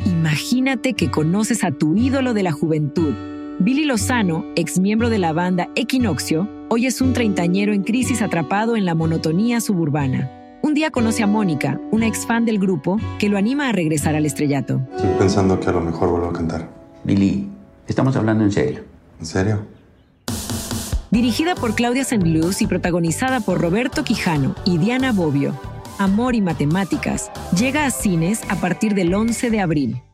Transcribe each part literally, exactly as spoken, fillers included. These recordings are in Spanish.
Imagínate que conoces a tu ídolo de la juventud. Billy Lozano, ex miembro de la banda Equinoccio, hoy es un treintañero en crisis atrapado en la monotonía suburbana. Un día conoce a Mónica, una ex fan del grupo, que lo anima a regresar al estrellato. Estoy pensando que a lo mejor vuelvo a cantar. Billy, estamos hablando en serio. ¿En serio? Dirigida por Claudia Saint-Luz y protagonizada por Roberto Quijano y Diana Bobbio, Amor y Matemáticas llega a cines a partir del once de abril.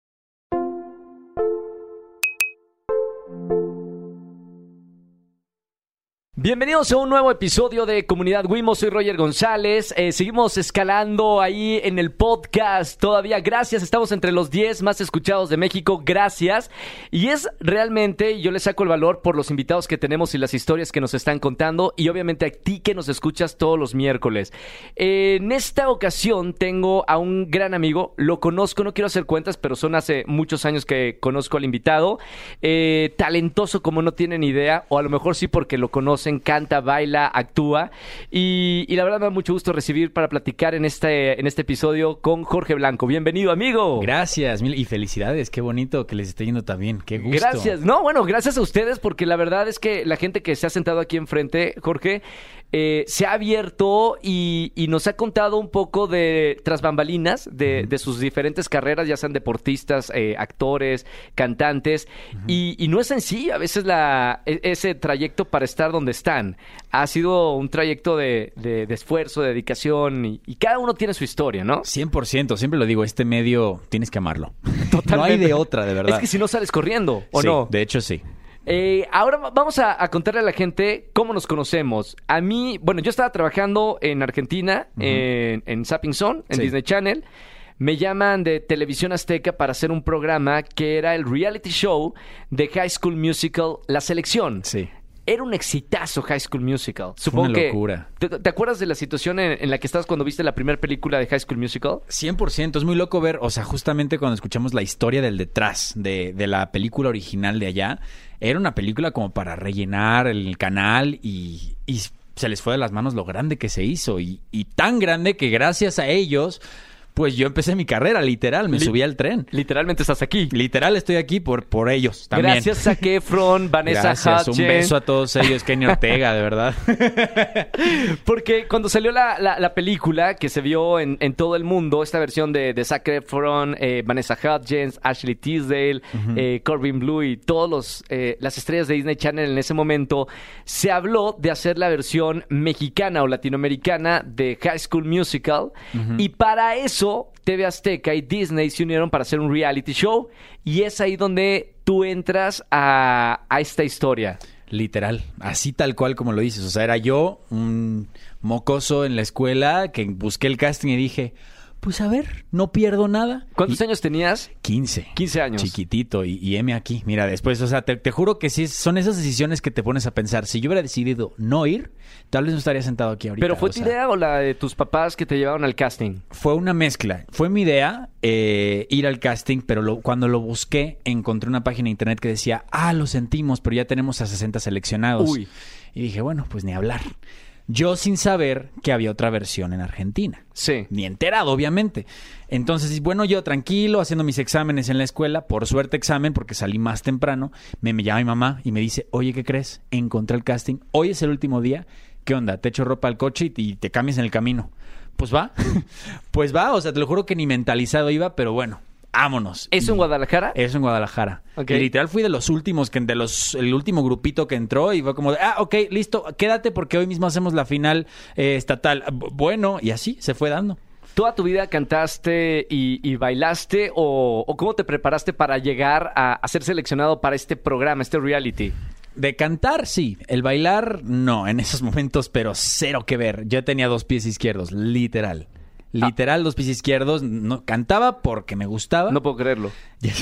Bienvenidos a un nuevo episodio de Comunidad Wimo. Soy Roger González. Eh, seguimos escalando ahí en el podcast todavía. Gracias. Estamos entre los diez más escuchados de México. Gracias. Y es realmente, yo le saco el valor por los invitados que tenemos y las historias que nos están contando. Y obviamente a ti que nos escuchas todos los miércoles. Eh, en esta ocasión tengo a un gran amigo. Lo conozco, no quiero hacer cuentas, pero son hace muchos años que conozco al invitado. Eh, talentoso como no tienen idea. O a lo mejor sí porque lo conocen. Canta, baila, actúa y, y la verdad me da mucho gusto recibir para platicar en este, en este episodio con Jorge Blanco. Bienvenido, amigo. Gracias, mil y felicidades, qué bonito que les esté yendo tan bien, qué gusto. Gracias, no, bueno, gracias a ustedes porque la verdad es que la gente que se ha sentado aquí enfrente, Jorge, eh, se ha abierto y, y nos ha contado un poco de tras bambalinas de, uh-huh. de sus diferentes carreras, ya sean deportistas, eh, actores, cantantes uh-huh. y, y no es sencillo a veces la, ese trayecto para estar donde están. Ha sido un trayecto de, de, de esfuerzo, de dedicación y, y cada uno tiene su historia, ¿no? cien por ciento, siempre lo digo, este medio tienes que amarlo. Totalmente. No hay de otra, de verdad. Es que si no sales corriendo, ¿o sí, no? De hecho, sí. Eh, ahora vamos a, a contarle a la gente cómo nos conocemos. A mí, bueno, yo estaba trabajando en Argentina, uh-huh. en, en Zapping Zone, en sí. Disney Channel. Me llaman de Televisión Azteca para hacer un programa que era el reality show de High School Musical, La Selección. Sí. Era un exitazo High School Musical. Supongo una locura. Que, ¿te, ¿Te acuerdas de la situación en, en la que estabas cuando viste la primera película de High School Musical? cien por ciento. Es muy loco ver, o sea, justamente cuando escuchamos la historia del detrás de, de la película original de allá, era una película como para rellenar el canal y, y se les fue de las manos lo grande que se hizo. Y, y tan grande que gracias a ellos... Pues yo empecé mi carrera, literal, me Li- subí al tren. Literalmente estás aquí. Literal estoy aquí por, por ellos también. Gracias a Zac Efron, Vanessa Hudgens. Un beso a todos ellos, Kenny Ortega, de verdad. Porque cuando salió la, la, la película que se vio en, en todo el mundo, esta versión de, de Zac Efron, eh, Vanessa Hudgens, Ashley Tisdale, uh-huh. eh, Corbin Bleu y todos los eh, las estrellas de Disney Channel en ese momento, se habló de hacer la versión mexicana o latinoamericana de High School Musical. Uh-huh. Y para eso T V Azteca y Disney se unieron para hacer un reality show y es ahí donde tú entras a, a esta historia. Literal, así tal cual como lo dices. O sea, era yo, un mocoso en la escuela que busqué el casting y dije... Pues a ver, no pierdo nada. ¿Cuántos y años tenías? quince. quince años. Chiquitito. Y, y M aquí. Mira, después, o sea, te, te juro que sí, son esas decisiones que te pones a pensar. Si yo hubiera decidido no ir, tal vez no estaría sentado aquí ahorita. ¿Pero fue tu sea, idea o la de tus papás que te llevaron al casting? Fue una mezcla. Fue mi idea eh, ir al casting, pero lo, cuando lo busqué, encontré una página de internet que decía, ah, lo sentimos, pero ya tenemos a sesenta seleccionados. Uy. Y dije, bueno, pues ni hablar. Yo sin saber que había otra versión en Argentina. Sí. Ni enterado, obviamente. Entonces, bueno, yo tranquilo, haciendo mis exámenes en la escuela. Por suerte examen, porque salí más temprano. Me, me llama mi mamá y me dice, oye, ¿qué crees? Encontré el casting. Hoy es el último día. ¿Qué onda? Te echo ropa al coche y, y te cambias en el camino. Pues va. Pues va. O sea, te lo juro que ni mentalizado iba, pero bueno. Vámonos. ¿Eso en Guadalajara? Eso en Guadalajara. Okay. Y literal fui de los últimos, que de los el último grupito que entró y fue como de, ah, ok, listo, quédate porque hoy mismo hacemos la final eh, estatal. Bueno, y así se fue dando. ¿Toda tu vida cantaste y, y bailaste o, o cómo te preparaste para llegar a, a ser seleccionado para este programa, este reality? De cantar, sí. El bailar, no, en esos momentos, pero cero que ver. Yo tenía dos pies izquierdos, literal. Literal, ah. Los pies izquierdos. No, cantaba porque me gustaba. No puedo creerlo.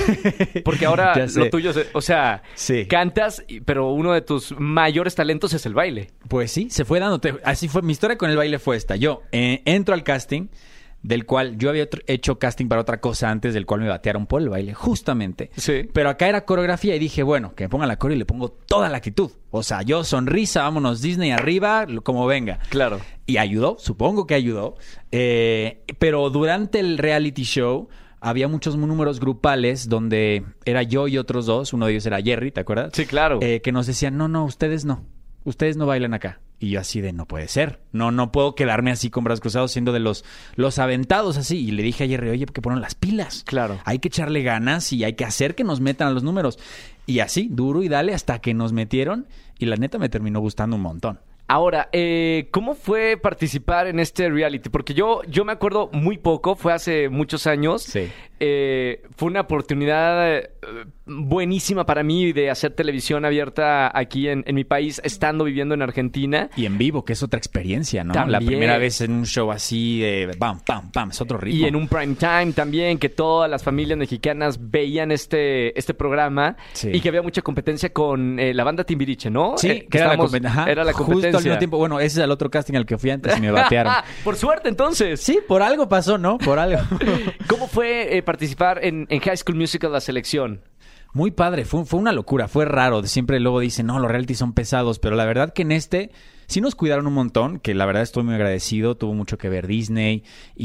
Porque ahora lo tuyo, o sea, sí. Cantas, pero uno de tus mayores talentos es el baile. Pues sí, se fue dando. Así fue. Mi historia con el baile fue esta. Yo eh, entro al casting, del cual yo había otro, hecho casting para otra cosa antes, del cual me batearon por el baile, justamente. Sí. Pero acá era coreografía y dije, bueno, que me pongan la coreo y le pongo toda la actitud. O sea, yo sonrisa, vámonos Disney arriba, como venga. Claro. Y ayudó, supongo que ayudó. Eh, pero durante el reality show había muchos números grupales donde era yo y otros dos, uno de ellos era Jerry, ¿te acuerdas? Sí, claro. Eh, que nos decían, no, no, ustedes no, ustedes no bailan acá. Y yo así de, no puede ser, no no puedo quedarme así con brazos cruzados siendo de los, los aventados así. Y le dije a Jerry, oye, que ponen las pilas. Claro. Hay que echarle ganas y hay que hacer que nos metan a los números. Y así, duro y dale hasta que nos metieron y la neta me terminó gustando un montón. Ahora, eh, ¿cómo fue participar en este reality? Porque yo, yo me acuerdo muy poco, fue hace muchos años. Sí. Eh, fue una oportunidad eh, buenísima para mí de hacer televisión abierta aquí en, en mi país, estando viviendo en Argentina. Y en vivo, que es otra experiencia, ¿no? También. La primera vez en un show así de pam, pam, pam, es otro ritmo. Y en un prime time también, que todas las familias mexicanas veían este, este programa. Sí. Y que había mucha competencia con eh, la banda Timbiriche, ¿no? Sí, Eh, que era la, estábamos- competencia. Ajá, era la competencia. Justo al mismo tiempo. Bueno, ese es el otro casting al que fui antes y me batearon. Por suerte, entonces. Sí, por algo pasó, ¿no? Por algo. ¿Cómo fue eh, participar en, en High School Musical, la selección? Muy padre, fue, fue una locura, fue raro. Siempre luego dicen, no, los reality son pesados, pero la verdad que en este sí nos cuidaron un montón, que la verdad estoy muy agradecido, tuvo mucho que ver Disney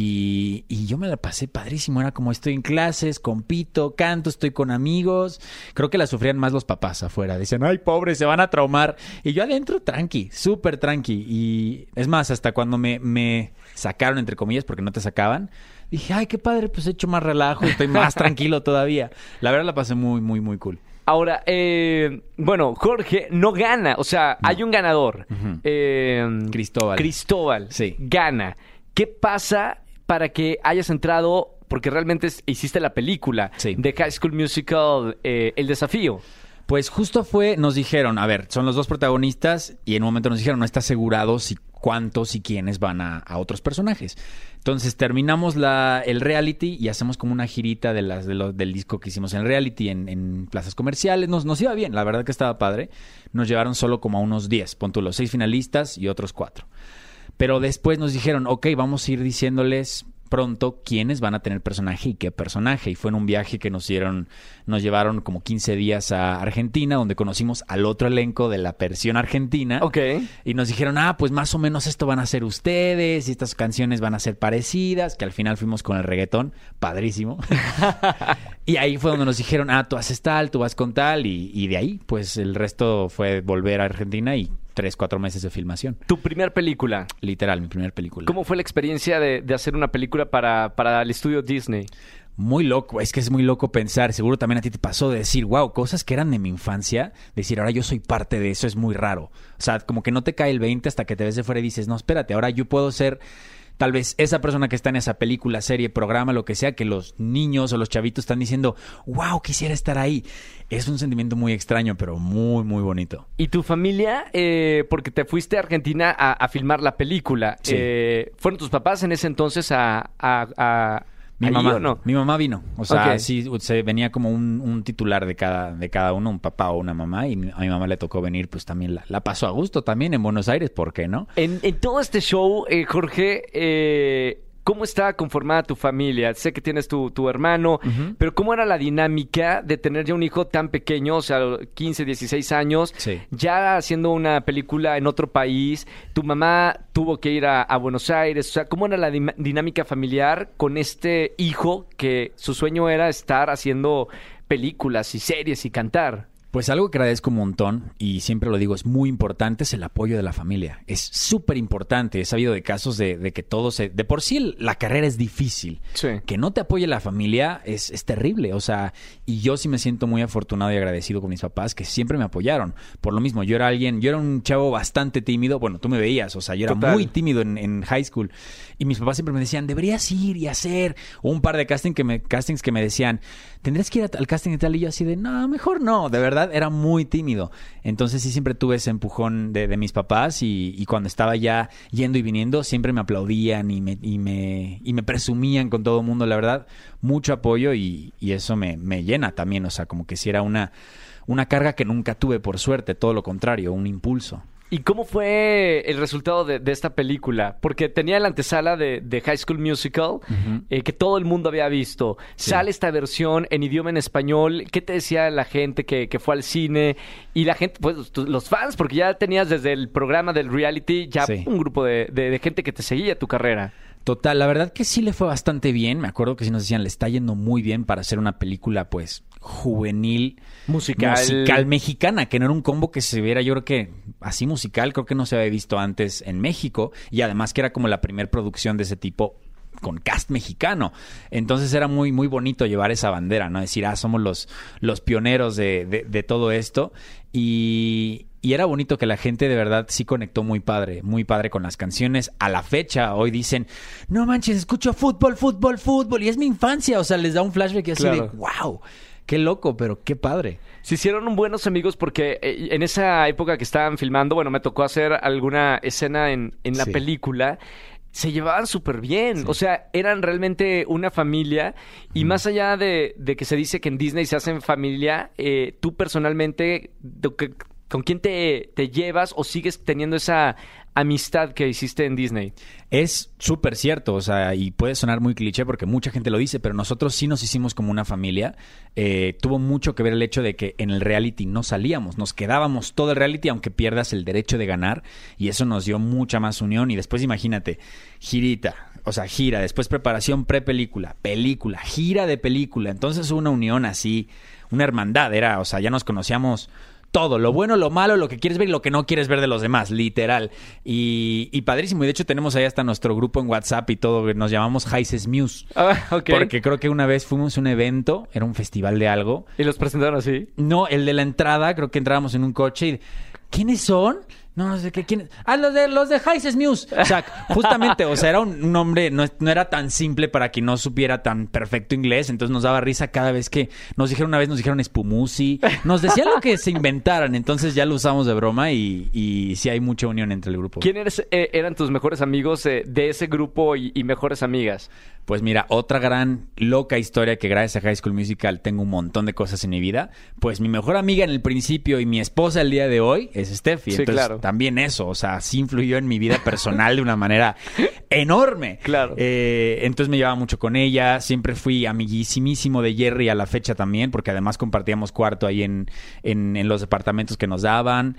y, y yo me la pasé padrísimo. Era como estoy en clases, compito, canto, estoy con amigos. Creo que la sufrían más los papás afuera. Decían, ay, pobre, se van a traumar. Y yo adentro, tranqui, súper tranqui. Y es más, hasta cuando me, me sacaron, entre comillas, porque no te sacaban, dije, ay, qué padre, pues he hecho más relajo, estoy más tranquilo todavía. La verdad la pasé muy, muy, muy cool. Ahora, eh, bueno, Jorge no gana, o sea, No. hay un ganador. Ujú. Eh, Cristóbal. Cristóbal Sí. gana. ¿Qué pasa para que hayas entrado, porque realmente es- hiciste la película Sí. de High School Musical, eh, El Desafío? Pues justo fue, nos dijeron, a ver, son los dos protagonistas y en un momento nos dijeron, no está asegurado si cuántos y quiénes van a, a otros personajes. Entonces terminamos la, el reality y hacemos como una girita de las, de lo- del disco que hicimos en el reality en, en plazas comerciales. Nos, nos iba bien, la verdad que estaba padre. Nos llevaron solo como a unos diez, pon tú los seis finalistas y otros cuatro. Pero después nos dijeron, ok, vamos a ir diciéndoles pronto quiénes van a tener personaje y qué personaje. Y fue en un viaje que nos dieron, nos llevaron como quince días a Argentina, donde conocimos al otro elenco de la versión argentina. Ok. Y nos dijeron, ah, pues más o menos esto van a ser ustedes, y estas canciones van a ser parecidas, que al final fuimos con el reggaetón, padrísimo. Y ahí fue donde nos dijeron, ah, tú haces tal, tú vas con tal, y, y de ahí, pues el resto fue volver a Argentina y tres, cuatro meses de filmación. Tu primer película. Literal, mi primera película. ¿Cómo fue la experiencia de, de hacer una película para, para el estudio Disney? Muy loco, es que es muy loco pensar, seguro también a ti te pasó de decir, wow, cosas que eran de mi infancia, decir, ahora yo soy parte de eso, es muy raro. O sea, como que no te cae el veinte hasta que te ves de fuera y dices, no, espérate, ahora yo puedo ser tal vez esa persona que está en esa película, serie, programa, lo que sea, que los niños o los chavitos están diciendo, wow, quisiera estar ahí. Es un sentimiento muy extraño, pero muy, muy bonito. ¿Y tu familia, eh, porque te fuiste a Argentina a, a filmar la película, Sí. eh, fueron tus papás en ese entonces a... a, a Mi ahí, mamá, ¿o no? mi mamá vino, o sea, Ok. sí, se venía como un, un titular de cada, de cada uno, un papá o una mamá, y mi- a mi mamá le tocó venir, pues también la, la pasó a gusto también en Buenos Aires, ¿por qué no? En, en todo este show, eh, Jorge, eh, ¿cómo está conformada tu familia? Sé que tienes tu, tu hermano, Ujú. pero ¿cómo era la dinámica de tener ya un hijo tan pequeño, o sea, quince, dieciséis años, Sí. ya haciendo una película en otro país? Tu mamá tuvo que ir a, a Buenos Aires, o sea, ¿cómo era la dim- dinámica familiar con este hijo que su sueño era estar haciendo películas y series y cantar? Pues algo que agradezco un montón, y siempre lo digo, es muy importante, es el apoyo de la familia. Es súper importante. He sabido de casos de, de que todo se... De por sí el- la carrera es difícil. Sí. Que no te apoye la familia es, es terrible. O sea, y yo sí me siento muy afortunado y agradecido con mis papás que siempre me apoyaron. Por lo mismo, yo era alguien... Yo era un chavo bastante tímido. Bueno, tú me veías. O sea, yo era Total. muy tímido en, en high school. Y mis papás siempre me decían, deberías ir y hacer. O un par de casting que me, castings que me decían, tendrías que ir a- al casting y tal. Y yo así de, no, mejor no. De verdad, era muy tímido. Entonces sí siempre tuve ese empujón de, de mis papás. Y, y cuando estaba ya yendo y viniendo, siempre me aplaudían y me, y me, y me presumían con todo el mundo. La verdad, mucho apoyo y, y eso me, me llena también. O sea, como que si era una, una carga que nunca tuve, por suerte. Todo lo contrario, un impulso. ¿Y cómo fue el resultado de, de esta película? Porque tenía la antesala de, de High School Musical, eh, que todo el mundo había visto. Sí. Sale esta versión en idioma en español. ¿Qué te decía la gente que, que fue al cine? Y la gente, pues tu- los fans, porque ya tenías desde el programa del reality ya Sí. un grupo de, de- de gente que te seguía tu carrera. Total, la verdad que sí le fue bastante bien. Me acuerdo que sí nos decían, le está yendo muy bien para hacer una película, pues, juvenil, Musical. musical mexicana, que no era un combo que se viera, yo creo que así musical, creo que no se había visto antes en México. Y además que era como la primer producción de ese tipo con cast mexicano. Entonces era muy, muy bonito llevar esa bandera, ¿no? Decir, ah, somos los, los pioneros de, de, de todo esto. Y... Y era bonito que la gente de verdad sí conectó muy padre, muy padre con las canciones. A la fecha, hoy dicen, no manches, escucho fútbol, fútbol, fútbol. Y es mi infancia. O sea, les da un flashback así Claro. de, wow, qué loco, pero qué padre. Se hicieron buenos amigos porque eh, en esa época que estaban filmando, bueno, me tocó hacer alguna escena en, en la Sí. película. Se llevaban súper bien. Sí. O sea, eran realmente una familia. Y Mm. más allá de, de que se dice que en Disney se hacen familia, eh, tú personalmente, ¿de qué- ¿con quién te, te llevas o sigues teniendo esa amistad que hiciste en Disney? Es súper cierto, o sea, y puede sonar muy cliché porque mucha gente lo dice, pero nosotros sí nos hicimos como una familia. Eh, tuvo mucho que ver el hecho de que en el reality no salíamos, nos quedábamos todo el reality aunque pierdas el derecho de ganar, y eso nos dio mucha más unión. Y después imagínate, girita, o sea, gira, después preparación pre-película, película, gira de película. Entonces hubo una unión así, una hermandad, era, o sea, ya nos conocíamos todo, lo bueno, lo malo, lo que quieres ver y lo que no quieres ver de los demás, literal. Y, y padrísimo. Y de hecho tenemos ahí hasta nuestro grupo en WhatsApp y todo. Nos llamamos Jaises Muse. Ah, ok. Porque creo que una vez fuimos a un evento, era un festival de algo. ¿Y los presentaron así? No, el de la entrada, creo que entrábamos en un coche y... ¿Quiénes son? No, no sé qué, ¿quiénes? Ah, los de los de Jaises Muse. O sea, justamente, o sea, era un, un nombre, no, no era tan simple para quien no supiera tan perfecto inglés, entonces nos daba risa cada vez que nos dijeron una vez, nos dijeron espumusi, nos decían lo que se inventaran, entonces ya lo usamos de broma y, y sí hay mucha unión entre el grupo. ¿Quién eres, eh, eran tus mejores amigos eh, de ese grupo y, y mejores amigas? Pues mira, otra gran loca historia que gracias a High School Musical tengo un montón de cosas en mi vida. Pues mi mejor amiga en el principio y mi esposa el día de hoy es Steffi. Sí, Entonces claro. también eso, o sea, sí influyó en mi vida personal de una manera enorme. Claro. Eh, entonces me llevaba mucho con ella. Siempre fui amiguísimísimo de Jerry a la fecha también, porque además compartíamos cuarto ahí en, en, en los departamentos que nos daban.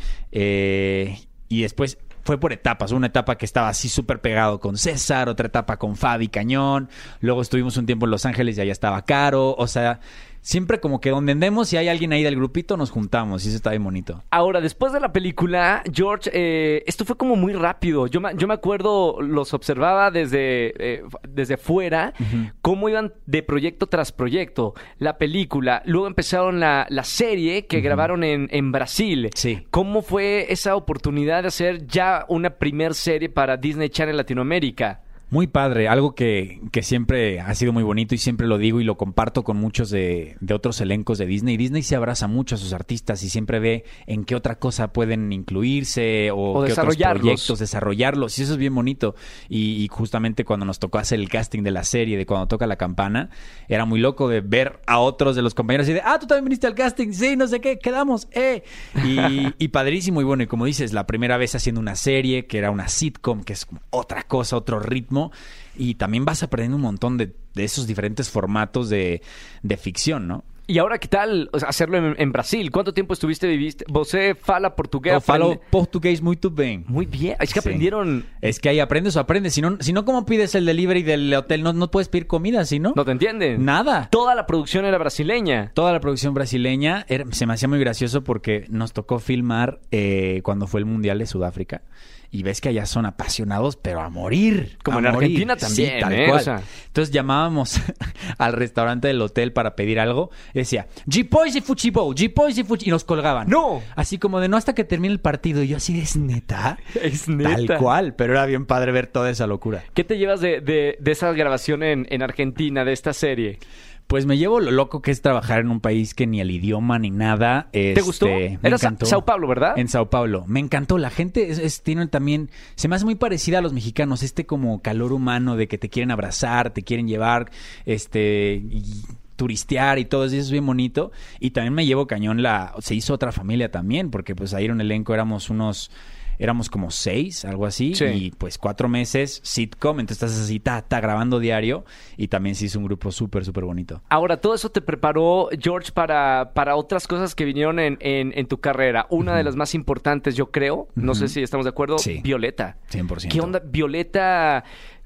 Eh, y después... Fue por etapas, una etapa que estaba así súper pegado con César, otra etapa con Fabi Cañón, luego estuvimos un tiempo en Los Ángeles y allá estaba Caro, o sea, siempre como que donde andemos, si hay alguien ahí del grupito, nos juntamos y eso está bien bonito. Ahora, después de la película, George, eh, esto fue como muy rápido. Yo me, yo me acuerdo, los observaba desde, eh, desde fuera, uh-huh. cómo iban de proyecto tras proyecto. La película, luego empezaron la, la serie que uh-huh. grabaron en, en Brasil. Sí. ¿Cómo fue esa oportunidad de hacer ya una primer serie para Disney Channel Latinoamérica? Muy padre, algo que, que siempre ha sido muy bonito y siempre lo digo y lo comparto con muchos de, de otros elencos de Disney. Disney se abraza mucho a sus artistas y siempre ve en qué otra cosa pueden incluirse o, o qué desarrollarlos. otros proyectos, desarrollarlos. Y eso es bien bonito. Y, y justamente cuando nos tocó hacer el casting de la serie, de cuando toca la campana, era muy loco de ver a otros de los compañeros y de, ah, tú también viniste al casting, sí, no sé qué, quedamos, eh. Y, y padrísimo y bueno, y como dices, la primera vez haciendo una serie que era una sitcom, que es como otra cosa, otro ritmo. Y también vas aprendiendo un montón de, de esos diferentes formatos de, de ficción, ¿no? Y ahora, ¿qué tal hacerlo en, en Brasil? ¿Cuánto tiempo estuviste, viviste? ¿Você fala portugués? Eu falo portugués muy bien. Muy bien. Es que Sí. aprendieron... Es que ahí aprendes o aprendes. Si no, si no ¿cómo pides el delivery del hotel? No, no puedes pedir comida, ¿sí, no? ¿No te entienden? Nada. Toda la producción era brasileña. Toda la producción brasileña era- se me hacía muy gracioso porque nos tocó filmar eh, cuando fue el Mundial de Sudáfrica. Y ves que allá son apasionados, pero a morir. Como a en morir. Argentina también, Sí, tal ¿eh? cual. O sea. Entonces llamábamos al restaurante del hotel para pedir algo. Y decía, G-Poys y Fuchibou, G-Poys y Fuchi... Y nos colgaban. ¡No! Así como de no hasta que termine el partido. Y yo así de, ¿es neta? Es neta. Tal cual. Pero era bien padre ver toda esa locura. ¿Qué te llevas de, de, de esa grabación en, en Argentina, de esta serie? Pues me llevo lo loco que es trabajar en un país que ni el idioma ni nada. ¿Te este, gustó? Me Era Sa- encantó. Sao Paulo, ¿verdad? En Sao Paulo. Me encantó. La gente es, es- tiene también... Se me hace muy parecida a los mexicanos. Este como calor humano de que te quieren abrazar, te quieren llevar, este... y turistear y todo eso. Eso es bien bonito. Y también me llevo cañón la... Se hizo otra familia también, porque pues ahí en un elenco éramos unos... Éramos como seis, algo así, Sí. y pues cuatro meses, sitcom, entonces estás así, ta, ta, grabando diario, y también se hizo un grupo súper, súper bonito. Ahora, todo eso te preparó, George, para, para otras cosas que vinieron en, en, en tu carrera. Una de las más importantes, yo creo, no sé si estamos de acuerdo, Sí. Violeta. cien por ciento. ¿Qué onda? Violeta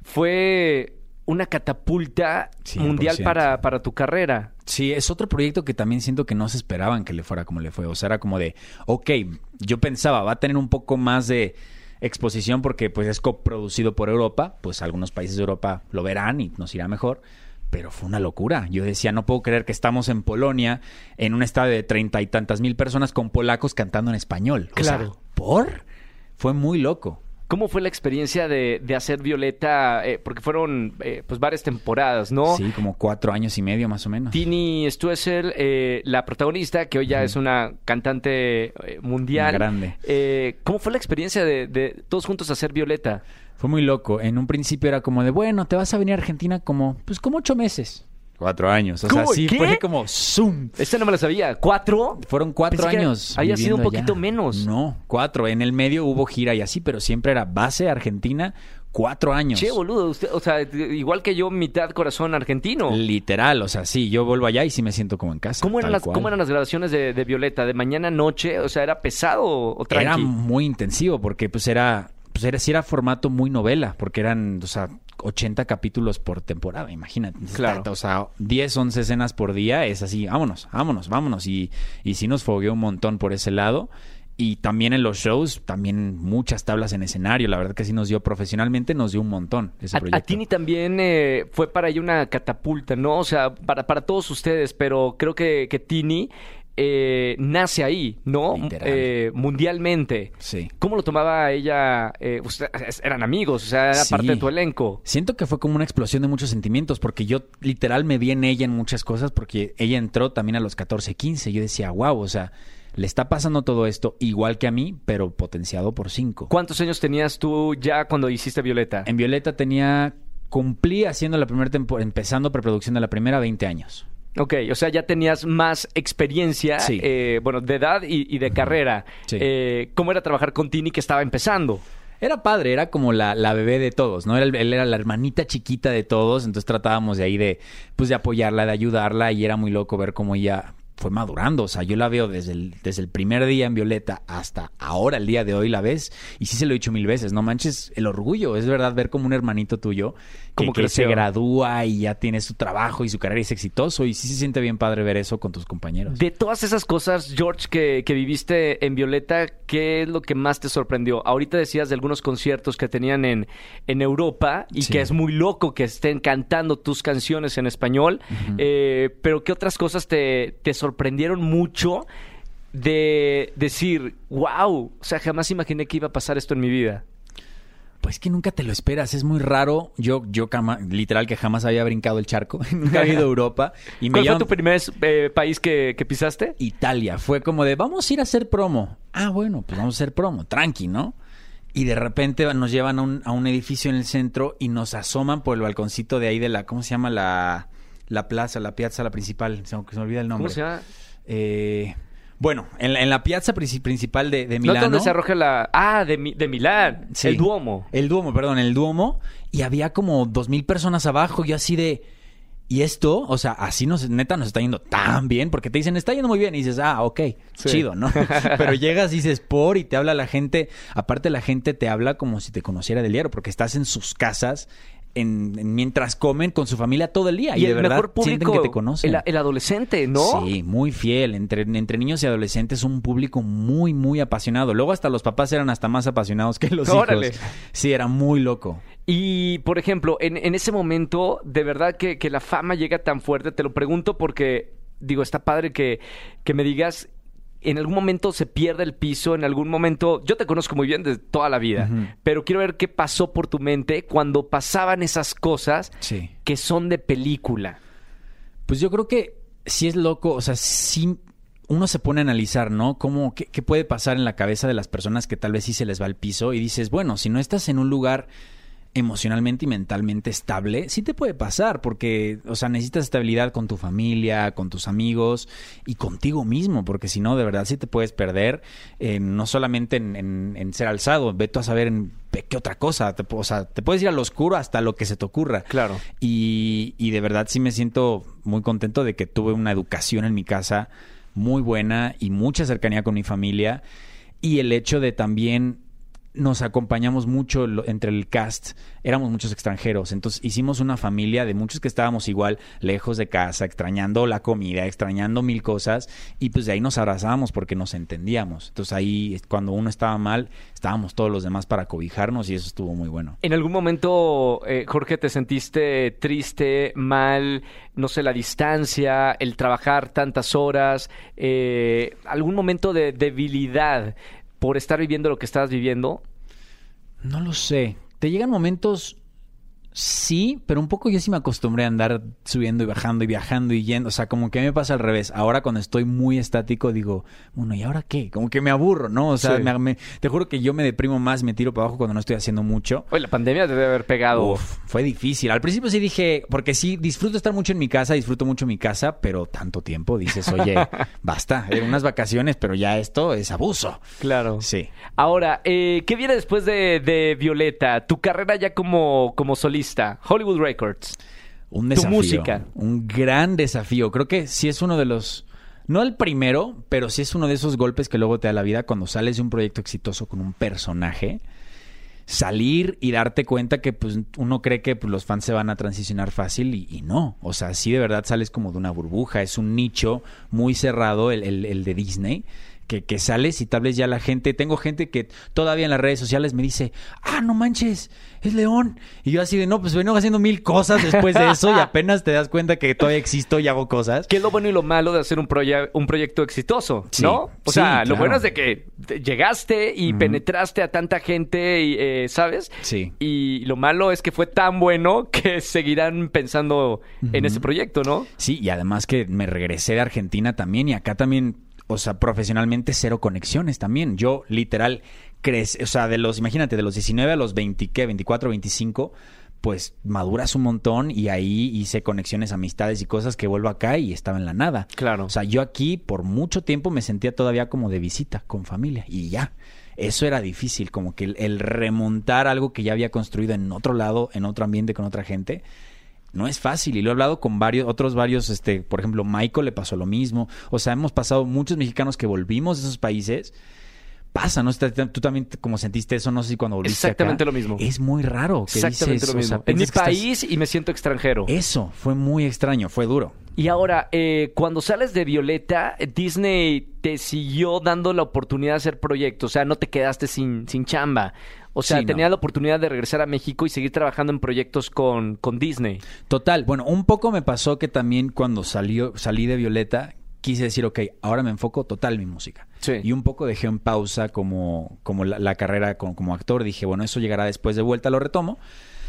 fue una catapulta cien por mundial ciento. para, para tu carrera. Sí, es otro proyecto que también siento que no se esperaban que le fuera como le fue. O sea, era como de, ok, yo pensaba, va a tener un poco más de exposición porque pues es coproducido por Europa. Pues algunos países de Europa lo verán y nos irá mejor. Pero fue una locura. Yo decía, no puedo creer que estamos en Polonia, en un estadio de treinta y tantas mil personas con polacos cantando en español. Claro. O sea, ¿por? Fue muy loco. ¿Cómo fue la experiencia de, de hacer Violeta? Eh, porque fueron eh, pues varias temporadas, ¿no? Sí, como cuatro años y medio más o menos. Tini Stoessel, eh, la protagonista, que hoy ya Ujú. es una cantante eh, mundial. Una grande. Eh, ¿Cómo fue la experiencia de, de todos juntos hacer Violeta? Fue muy loco. En un principio era como de, bueno, te vas a venir a Argentina como, pues como ocho meses. Cuatro años. O sea, ¿Cómo? sí, ¿Qué? fue como zoom. Esta no me la sabía. ¿Cuatro? Fueron cuatro Pensé que años. había sido un viviendo poquito allá. menos. No, cuatro. En el medio hubo gira y así, pero siempre era base Argentina, cuatro años. Che, boludo. Usted, o sea, igual que yo, mitad corazón argentino. Literal, o sea, sí, yo vuelvo allá y sí me siento como en casa. ¿Cómo eran, tal las, cual. ¿Cómo eran las grabaciones de, de Violeta? ¿De mañana a noche? O sea, ¿era pesado o tranqui? Era muy intensivo porque pues era, pues era, sí era formato muy novela, porque eran, o sea, ochenta capítulos por temporada, imagínate. Claro. O sea, diez, once escenas por día, es así, vámonos, vámonos, vámonos. Y, y sí nos fogueó un montón por ese lado. Y también en los shows, también muchas tablas en escenario. La verdad que sí nos dio profesionalmente, nos dio un montón ese A, proyecto. a Tini también eh, fue para ella una catapulta, ¿no? O sea, para, para todos ustedes, pero creo que, que Tini eh, nace ahí, ¿no? Literal. Eh, mundialmente. Sí. ¿Cómo lo tomaba ella? Eh, ustedes eran amigos, o sea, era Sí. parte de tu elenco. Siento que fue como una explosión de muchos sentimientos, porque yo literal me vi en ella en muchas cosas, porque ella entró también a los catorce, quince. Yo decía, wow, o sea, le está pasando todo esto igual que a mí, pero potenciado por cinco. ¿Cuántos años tenías tú ya cuando hiciste Violeta? En Violeta tenía, cumplí haciendo la primera temporada, empezando preproducción de la primera, veinte años. Ok, o sea, ya tenías más experiencia, Sí. eh, bueno, de edad y, y de carrera. Sí. Eh, ¿Cómo era trabajar con Tini que estaba empezando? Era padre, era como la, la bebé de todos, ¿no? Él, él era la hermanita chiquita de todos, entonces tratábamos de ahí de, pues de apoyarla, de ayudarla, y era muy loco ver cómo ella fue madurando. O sea, yo la veo desde el, desde el primer día en Violeta hasta ahora, el día de hoy, la ves, y sí se lo he dicho mil veces, no manches el orgullo, es verdad ver como un hermanito tuyo que, Cómo que se creció. gradúa y ya tiene su trabajo y su carrera y es exitoso, y sí se siente bien padre ver eso con tus compañeros. De todas esas cosas, George, que, que viviste en Violeta, ¿qué es lo que más te sorprendió? Ahorita decías de algunos conciertos que tenían en, en Europa y Sí. que es muy loco que estén cantando tus canciones en español, eh, pero ¿qué otras cosas te, te sorprendieron mucho de decir, wow, o sea, jamás imaginé que iba a pasar esto en mi vida? Pues que nunca te lo esperas, es muy raro. Yo, yo cama- literal que jamás había brincado el charco, nunca había ido a Europa. Y me ¿Cuál llaman- fue tu primer eh, país que, que pisaste? Italia. Fue como de, vamos a ir a hacer promo. Ah, bueno, pues vamos a hacer promo, tranqui, ¿no? Y de repente nos llevan a un, a un edificio en el centro y nos asoman por el balconcito de ahí de la, ¿cómo se llama? La, la plaza, la piazza, la principal. Se, me- se me olvida el nombre. ¿Cómo se llama? Eh, bueno, en la, en la piazza princi- principal de, de ¿No es Milano. donde se arroja la... Ah, de, Mi- de Milán, Sí. el Duomo. El Duomo, perdón, el Duomo. Y había como dos mil personas abajo. Y yo así de... ¿Y esto? O sea, así nos, neta nos está yendo tan bien. Porque te dicen, está yendo muy bien. Y dices, ah, ok, Sí. chido, ¿no? Pero llegas y dices, por... Y te habla la gente. Aparte la gente te habla como si te conociera del diario. Porque estás en sus casas... En, en- mientras comen con su familia todo el día. Y, Y de el verdad mejor sienten público, que te conocen. el, el adolescente, ¿no? Sí, muy fiel. Entre, entre niños y adolescentes, un público muy, muy apasionado. Luego hasta los papás eran hasta más apasionados que los Órale. hijos. Sí, era muy loco. Y, por ejemplo, en, en ese momento, de verdad que, que la fama llega tan fuerte, te lo pregunto porque, digo, está padre que, que me digas, en algún momento se pierde el piso, en algún momento, yo te conozco muy bien de toda la vida, Ujú. pero quiero ver qué pasó por tu mente cuando pasaban esas cosas Sí. que son de película. Pues yo creo que sí es loco, o sea, sí uno se pone a analizar, ¿no? Cómo, qué, qué puede pasar en la cabeza de las personas que tal vez sí se les va el piso y dices, bueno, si no estás en un lugar emocionalmente y mentalmente estable, sí te puede pasar, porque, o sea, necesitas estabilidad con tu familia, con tus amigos y contigo mismo, porque si no, de verdad sí te puedes perder, eh, no solamente en, en, en ser alzado, ve tú a saber en qué otra cosa, te, o sea, te puedes ir al oscuro hasta lo que se te ocurra. Claro. Y, y de verdad sí me siento muy contento de que tuve una educación en mi casa muy buena y mucha cercanía con mi familia, y el hecho de también nos acompañamos mucho lo, entre el cast, éramos muchos extranjeros, entonces hicimos una familia de muchos que estábamos igual lejos de casa, extrañando la comida, extrañando mil cosas, y pues de ahí nos abrazábamos porque nos entendíamos. Entonces ahí cuando uno estaba mal, estábamos todos los demás para cobijarnos y eso estuvo muy bueno. ¿En algún momento, eh, Jorge, te sentiste triste, mal, no sé, la distancia, el trabajar tantas horas, eh, algún momento de debilidad por estar viviendo lo que estabas viviendo? No lo sé. Te llegan momentos, sí, pero un poco yo sí me acostumbré a andar subiendo y bajando y viajando y yendo. O sea, como que me pasa al revés. Ahora cuando estoy muy estático digo, bueno, ¿y ahora qué? Como que me aburro, ¿no? O sea, Sí. me, me- te juro que yo me deprimo más, me tiro para abajo cuando no estoy haciendo mucho. Oye, la pandemia te debe haber pegado. Uf, fue difícil. Al principio sí dije, porque sí, disfruto estar mucho en mi casa, disfruto mucho mi casa, pero tanto tiempo dices, oye, basta, eh, unas vacaciones, pero ya esto es abuso. Claro. Sí. Ahora, eh, ¿qué viene después de, de Violeta? Tu carrera ya como, como solista, Hollywood Records. Un Tu desafío. música. Un gran desafío. Creo que sí es uno de los... No el primero, pero sí es uno de esos golpes que luego te da la vida cuando sales de un proyecto exitoso con un personaje. Salir y darte cuenta que pues uno cree que pues, los fans se van a transicionar fácil y, y no. O sea, sí de verdad sales como de una burbuja. Es un nicho muy cerrado el, el, el de Disney. Que, que sales y tal vez ya la gente... Tengo gente que todavía en las redes sociales me dice, ah, no manches, es León. Y yo así de, no, pues vengo haciendo mil cosas después de eso y apenas te das cuenta que todavía existo y hago cosas. ¿Qué es lo bueno y lo malo de hacer un, proye- un proyecto exitoso? Sí. ¿No? O Sí, sea, lo claro. bueno es de que te- llegaste y Ujú. penetraste a tanta gente, y, eh, ¿sabes? Sí. Y lo malo es que fue tan bueno que seguirán pensando en ese proyecto, ¿no? Sí, y además que me regresé de Argentina también y acá también, o sea, profesionalmente cero conexiones también. Yo, literal, crecí, o sea, de los, imagínate, de los diecinueve a los veinte, ¿qué? veinticuatro, veinticinco, pues maduras un montón y ahí hice conexiones, amistades y cosas que vuelvo acá y estaba en la nada. Claro. O sea, yo aquí por mucho tiempo me sentía todavía como de visita con familia y ya. Eso era difícil, como que el, el remontar algo que ya había construido en otro lado, en otro ambiente, con otra gente. No es fácil y lo he hablado con varios, otros varios, este, por ejemplo, Michael le pasó lo mismo. O sea, hemos pasado muchos mexicanos que volvimos de esos países. Pasa, ¿no? Tú también como sentiste eso, no sé si cuando volviste Exactamente acá. lo mismo. Es muy raro que Exactamente dices, lo o sea, mismo. En mi piensas que estás- país y me siento extranjero. Eso, fue muy extraño, fue duro. Y ahora, eh, cuando sales de Violeta, eh, Disney te siguió dando la oportunidad de hacer proyectos. O sea, no te quedaste sin, sin chamba. O sea, Sí, no. tenías la oportunidad de regresar a México y seguir trabajando en proyectos con, con Disney. Total, bueno, un poco me pasó que también cuando salió, salí de Violeta, quise decir, ok, ahora me enfoco total en mi música. Sí. Y un poco dejé en pausa como, como la, la carrera como, como actor. Dije, bueno, eso llegará después de vuelta, lo retomo.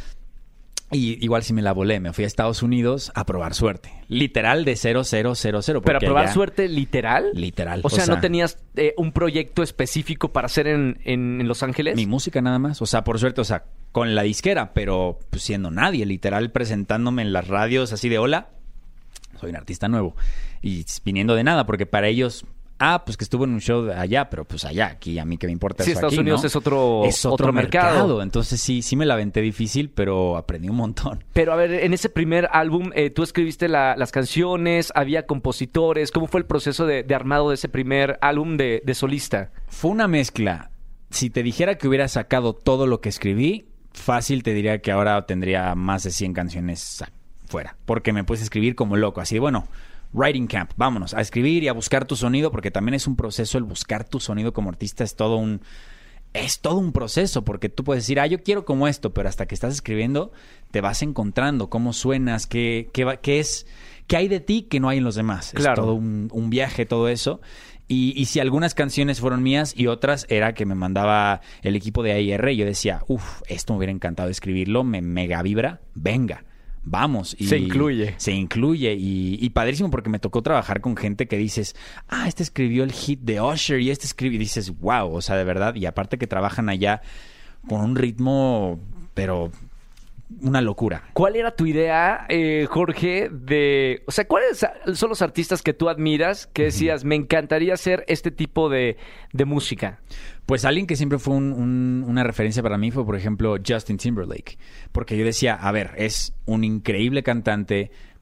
Y igual si me la volé, me fui a Estados Unidos a probar suerte. Literal de cero, cero, cero, cero. Pero a porque probar allá- suerte literal. Literal. O sea, ¿no tenías eh, un proyecto específico para hacer en, en, en Los Ángeles? Mi música nada más. O sea, por suerte, o sea, con la disquera, pero pues, siendo nadie. Literal presentándome en las radios así de hola, soy un artista nuevo. Y viniendo de nada, porque para ellos... Ah, pues que estuvo en un show de allá, pero pues allá, aquí a mí que me importa Sí, eso Estados aquí, Unidos ¿no? es otro, Es otro, otro mercado. mercado. Entonces sí, sí me la aventé difícil, pero aprendí un montón. Pero a ver, en ese primer álbum, eh, tú escribiste la- las canciones, había compositores. ¿Cómo fue el proceso de, de armado de ese primer álbum de, de solista? Fue una mezcla. Si te dijera que hubiera sacado todo lo que escribí, fácil te diría que ahora tendría más de cien canciones fuera. Porque me puse a escribir como loco. Así de, bueno, writing camp, vámonos a escribir y a buscar tu sonido, porque también es un proceso el buscar tu sonido como artista, es todo un... Es todo un proceso, porque tú puedes decir, ah, yo quiero como esto, pero hasta que estás escribiendo te vas encontrando cómo suenas, qué, qué, va- qué es, qué hay de ti que no hay en los demás. Claro. Es todo un, un viaje, todo eso. Y, y si algunas canciones fueron mías y otras era que me mandaba el equipo de A I R, y yo decía, uff, esto me hubiera encantado escribirlo, me mega vibra, venga. Vamos. Y Se incluye. Se incluye. Y, y padrísimo porque me tocó trabajar con gente que dices, ah, este escribió el hit de Usher y este escribió. Y dices, wow, o sea, de verdad. Y aparte que trabajan allá con un ritmo, pero una locura. ¿Cuál era tu idea, eh, Jorge, de... O sea, ¿cuáles son los artistas que tú admiras que decías, me encantaría hacer este tipo de, de música? Pues alguien que siempre fue un- un- una referencia para mí fue, por ejemplo, Justin Timberlake. Porque yo decía, a ver, es un increíble cantante,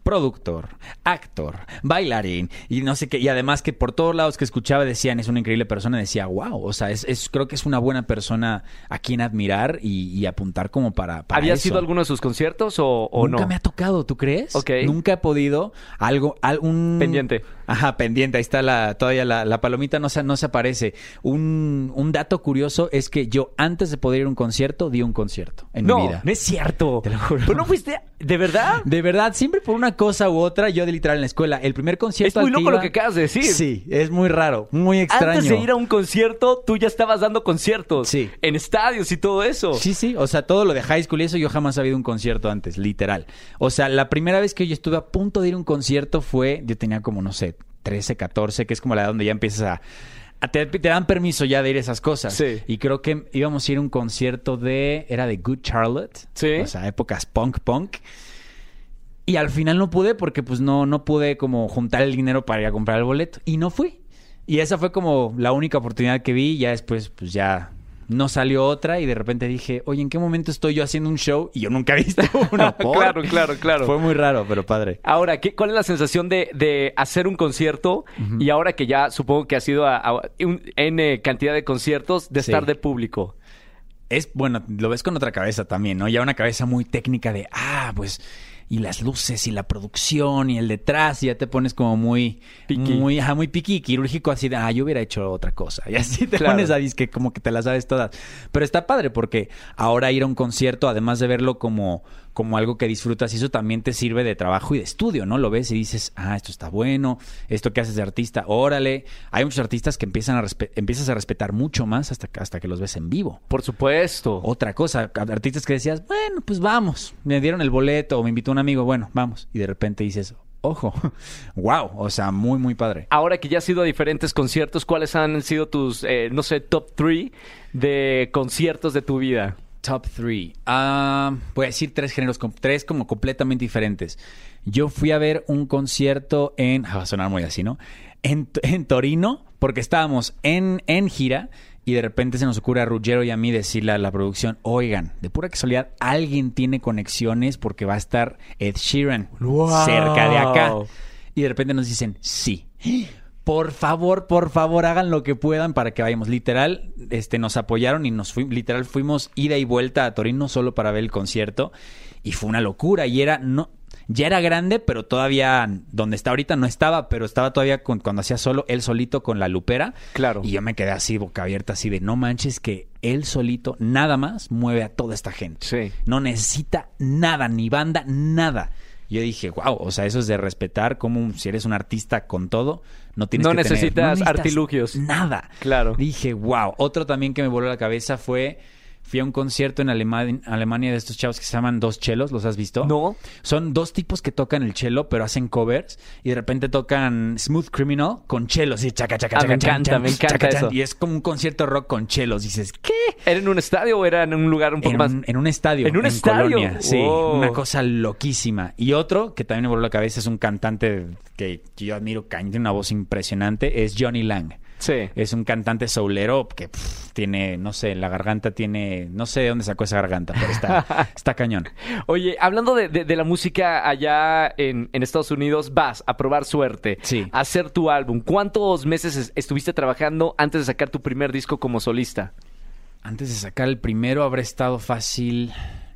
productor, actor, bailarín y no sé qué. Y además que por todos lados que escuchaba decían, es una increíble persona. Decía, wow, o sea, es, es creo que es una buena persona a quien admirar y, y apuntar como para, para ¿Habías eso. ido a alguno de sus conciertos o, o Nunca no? me ha tocado, ¿tú crees? Ok. Nunca he podido. Algo, algún... Pendiente. Ajá, pendiente. Ahí está la, todavía la, la palomita no se, no se aparece. Un, un dato curioso es que yo antes de poder ir a un concierto, di un concierto en No, mi vida. no es cierto. Te lo juro. ¿Pero no fuiste? ¿De verdad? De verdad, siempre por una cosa u otra, yo de literal en la escuela. El primer concierto Es muy al que loco lo iba- que acabas de decir. Sí, es muy raro, muy extraño. Antes de ir a un concierto, tú ya estabas dando conciertos. Sí. En estadios y todo eso. Sí, sí, o sea, todo lo de high school y eso, yo jamás había ido a un concierto antes, literal. O sea, la primera vez que yo estuve a punto de ir a un concierto fue, yo tenía como, no sé, trece, catorce, que es como la edad donde ya empiezas a... a- te, te dan permiso ya de ir a esas cosas. Sí. Y creo que íbamos a ir a un concierto de... Era de Good Charlotte. Sí. O sea, épocas punk, punk. Y al final no pude porque pues no, no pude como juntar el dinero para ir a comprar el boleto. Y no fui. Y esa fue como la única oportunidad que vi. Y ya después pues ya no salió otra. Y de repente dije, oye, ¿en qué momento estoy yo haciendo un show? Y yo nunca he visto uno. ¿Por? Claro, claro, claro. Fue muy raro, pero padre. Ahora, ¿qué, ¿cuál es la sensación de, de hacer un concierto y ahora que ya supongo que has ido a, a un N cantidad de conciertos, de Sí. estar de público? Es, bueno, lo ves con otra cabeza también, ¿no? Ya una cabeza muy técnica de, ah, pues... Y las luces y la producción y el detrás, y ya te pones como muy... Piqui. Muy, ajá, muy piqui, quirúrgico, así de, ah, yo hubiera hecho otra cosa. Y así te Claro. pones a disque como que te las sabes todas. Pero está padre porque ahora ir a un concierto, además de verlo como, como algo que disfrutas, y eso también te sirve de trabajo y de estudio, ¿no? Lo ves y dices, ah, esto está bueno, esto que haces de artista, órale. Hay muchos artistas que empiezan a respe- empiezas a respetar mucho más hasta, que- hasta que los ves en vivo. Por supuesto. Otra cosa, artistas que decías, bueno, pues vamos, me dieron el boleto o me invitó un amigo, bueno, vamos. Y de repente dices, ojo, wow, o sea, muy, muy padre. Ahora que ya has ido a diferentes conciertos, ¿cuáles han sido tus, eh, no sé, top three de conciertos de tu vida? Top three. Ah, voy a decir tres géneros, com- tres como completamente diferentes. Yo fui a ver un concierto en, ah, va a sonar muy así, ¿no? En, en Torino, porque estábamos en, en gira. Y de repente se nos ocurre a Ruggiero y a mí decirle a la producción, oigan, de pura casualidad, alguien tiene conexiones porque va a estar Ed Sheeran ¡Wow! cerca de acá. Y de repente nos dicen, sí. Por favor, por favor, hagan lo que puedan para que vayamos. Literal, este, nos apoyaron y nos fuimos, literal, fuimos ida y vuelta a Torino solo para ver el concierto. Y fue una locura. Y era, no... Ya era grande, pero todavía donde está ahorita no estaba, pero estaba todavía con, cuando hacía solo, él solito con la lupera. Claro. Y yo me quedé así, boca abierta, así de no manches que él solito, nada más, mueve a toda esta gente. Sí. No necesita nada, ni banda, nada. Yo dije, wow, o sea, eso es de respetar como si eres un artista con todo, no tienes No que tener- necesitas artilugios. Nada. Claro. Dije, wow. Otro también que me voló la cabeza fue... Fui a un concierto en Alema- Alemania de estos chavos que se llaman Dos Chelos, ¿los has visto? No. Son dos tipos que tocan el chelo, pero hacen covers y de repente tocan Smooth Criminal con chelos y chaca, chaca, Ah, chaca, me chan, encanta, chan, me encanta chaca, chan. eso. Y es como un concierto rock con chelos. Dices, ¿qué? ¿Era en un estadio o era en un lugar un poco En más...? un, en un estadio. ¿En un estadio? Colonia. Sí, Wow. una cosa loquísima. Y otro que también me voló la cabeza es un cantante que yo admiro, cañón, tiene una voz impresionante, es Johnny Lang. Sí. Es un cantante soulero que pff, tiene, no sé, la garganta tiene... No sé de dónde sacó esa garganta, pero está, está cañón. Oye, hablando de, de- de la música allá en, en Estados Unidos, vas a probar suerte, Sí. a hacer tu álbum. ¿Cuántos meses es- estuviste trabajando antes de sacar tu primer disco como solista? Antes de sacar el primero habrá estado fácil...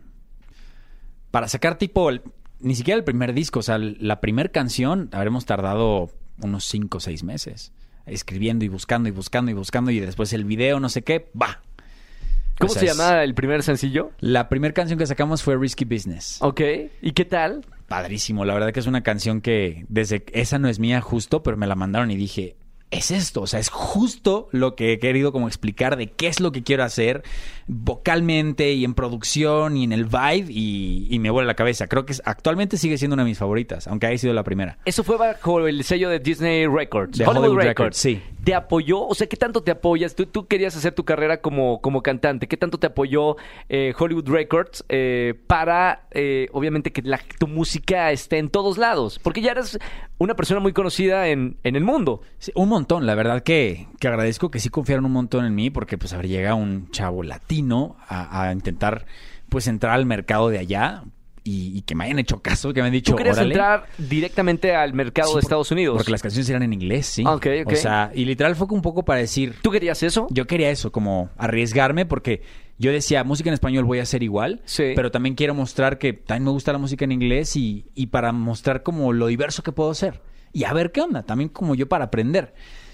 Para sacar tipo... el- ni siquiera el primer disco, o sea, la primer canción habremos tardado unos cinco o seis meses. Escribiendo y buscando y buscando y buscando y después el video, no sé qué, va. ¿Cómo O sea, se es- llama el primer sencillo? La primera canción que sacamos fue Risky Business. Ok. ¿Y qué tal? Padrísimo, la verdad que es una canción que desde esa no es mía justo, pero me la mandaron y dije, es esto, o sea, es justo lo que he querido como explicar de qué es lo que quiero hacer vocalmente y en producción y en el vibe y, y me vuela la cabeza. Creo que es- actualmente sigue siendo una de mis favoritas, aunque haya sido la primera. Eso fue bajo el sello de Disney Records. De Hollywood Records, sí. ¿Te apoyó? O sea, ¿qué tanto te apoyas? Tú, tú querías hacer tu carrera como, como cantante. ¿Qué tanto te apoyó eh, Hollywood Records eh, para, eh, obviamente, que la- tu música esté en todos lados? Porque ya eres una persona muy conocida en, en el mundo. Sí, un montón, la verdad que, que agradezco que sí confiaron un montón en mí porque pues a ver, llega un chavo latino a, a intentar pues entrar al mercado de allá y, y que me hayan hecho caso, que me han dicho, ¿Tú querías órale. entrar directamente al mercado Sí, de por- Estados Unidos? Porque las canciones eran en inglés, sí. Ok, ok. O sea, y literal fue un poco para decir, ¿Tú querías eso? yo quería eso, como arriesgarme, porque yo decía, música en español voy a hacer igual, Sí. pero también quiero mostrar que también me gusta la música en inglés y, y para mostrar como lo diverso que puedo ser. Y a ver qué onda, también como yo para aprender.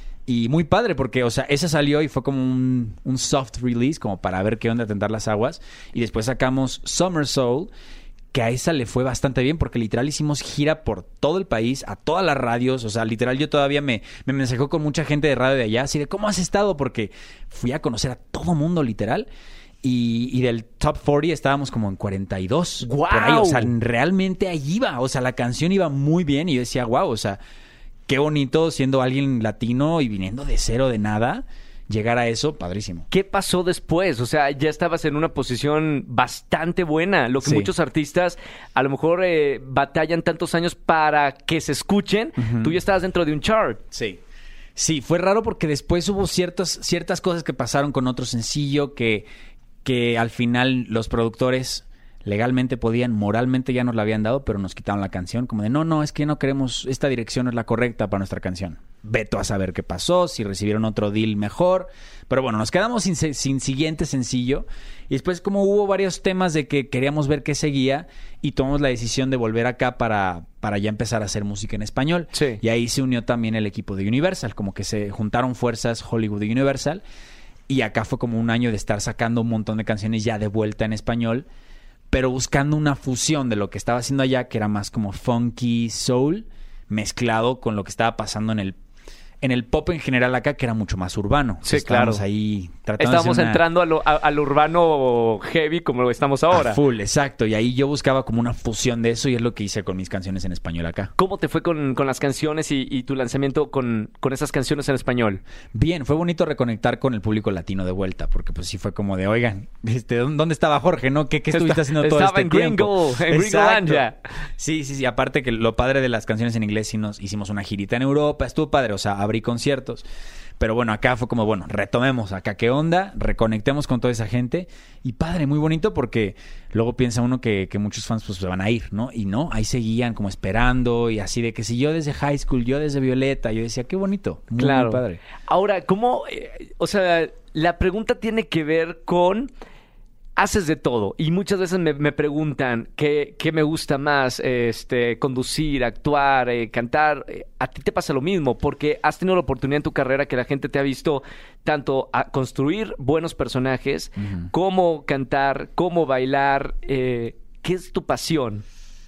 Y muy padre, porque, o sea, esa salió y fue como un, un soft release, como para ver qué onda, tentar las aguas. Y después sacamos Summer Soul, que a esa le fue bastante bien, porque literal hicimos gira por todo el país, a todas las radios. O sea, literal yo todavía me, me mensajó con mucha gente de radio de allá, así de, ¿cómo has estado? Porque fui a conocer a todo mundo, literal. Y, y del top cuarenta estábamos como en cuarenta y dos. ¡Guau! Por ahí, o sea, realmente ahí iba. O sea, la canción iba muy bien y yo decía, wow, o sea, qué bonito siendo alguien latino y viniendo de cero, de nada, llegar a eso, padrísimo. ¿Qué pasó después? O sea, ya estabas en una posición bastante buena, lo que Sí. muchos artistas a lo mejor eh, batallan tantos años para que se escuchen. Ujú. Tú ya estabas dentro de un chart. Sí. Sí, fue raro porque después hubo ciertas, ciertas cosas que pasaron con otro sencillo que, que al final los productores legalmente podían, moralmente ya nos la habían dado, pero nos quitaron la canción, como de no, no, es que no queremos, esta dirección no es la correcta para nuestra canción. Veto a saber qué pasó, si recibieron otro deal mejor, pero bueno, nos quedamos sin, se- sin siguiente sencillo y después como hubo varios temas de que queríamos ver qué seguía y tomamos la decisión de volver acá para, para ya empezar a hacer música en español. Sí. Y ahí se unió también el equipo de Universal, como que se juntaron fuerzas Hollywood y Universal y acá fue como un año de estar sacando un montón de canciones ya de vuelta en español, pero buscando una fusión de lo que estaba haciendo allá, que era más como funky soul, mezclado con lo que estaba pasando en el en el pop en general acá, que era mucho más urbano. Sí, Estábamos claro. ahí tratando de Estábamos hacer una- entrando a lo, a- al urbano heavy como lo estamos ahora. a full, exacto. Y ahí yo buscaba como una fusión de eso y es lo que hice con mis canciones en español acá. ¿Cómo te fue con, con las canciones y, y tu lanzamiento con, con esas canciones en español? Bien, fue bonito reconectar con el público latino de vuelta, porque pues sí fue como de, oigan, este, ¿dónde estaba Jorge, no? ¿Qué, qué estuviste Está- haciendo todo estaba este en tiempo? Gringo, en Gringolandia. Sí, sí, sí. Aparte que lo padre de las canciones en inglés, sí nos hicimos una girita en Europa, estuvo padre, o sea, abrí conciertos. Pero bueno, acá fue como, bueno, retomemos acá qué onda, reconectemos con toda esa gente. Y padre, muy bonito porque luego piensa uno que, que muchos fans pues se van a ir, ¿no? Y no, ahí seguían como esperando y así de que si yo desde high school, yo desde Violeta, yo decía, qué bonito, muy, Claro. muy padre. Ahora, ¿cómo? eh, o sea, la pregunta tiene que ver con... Haces de todo y muchas veces me, me preguntan qué, qué me gusta más, este, conducir, actuar, eh, cantar. Eh, a ti te pasa lo mismo porque has tenido la oportunidad en tu carrera que la gente te ha visto tanto a construir buenos personajes Ujú. como cantar, como bailar. Eh, ¿Qué es tu pasión?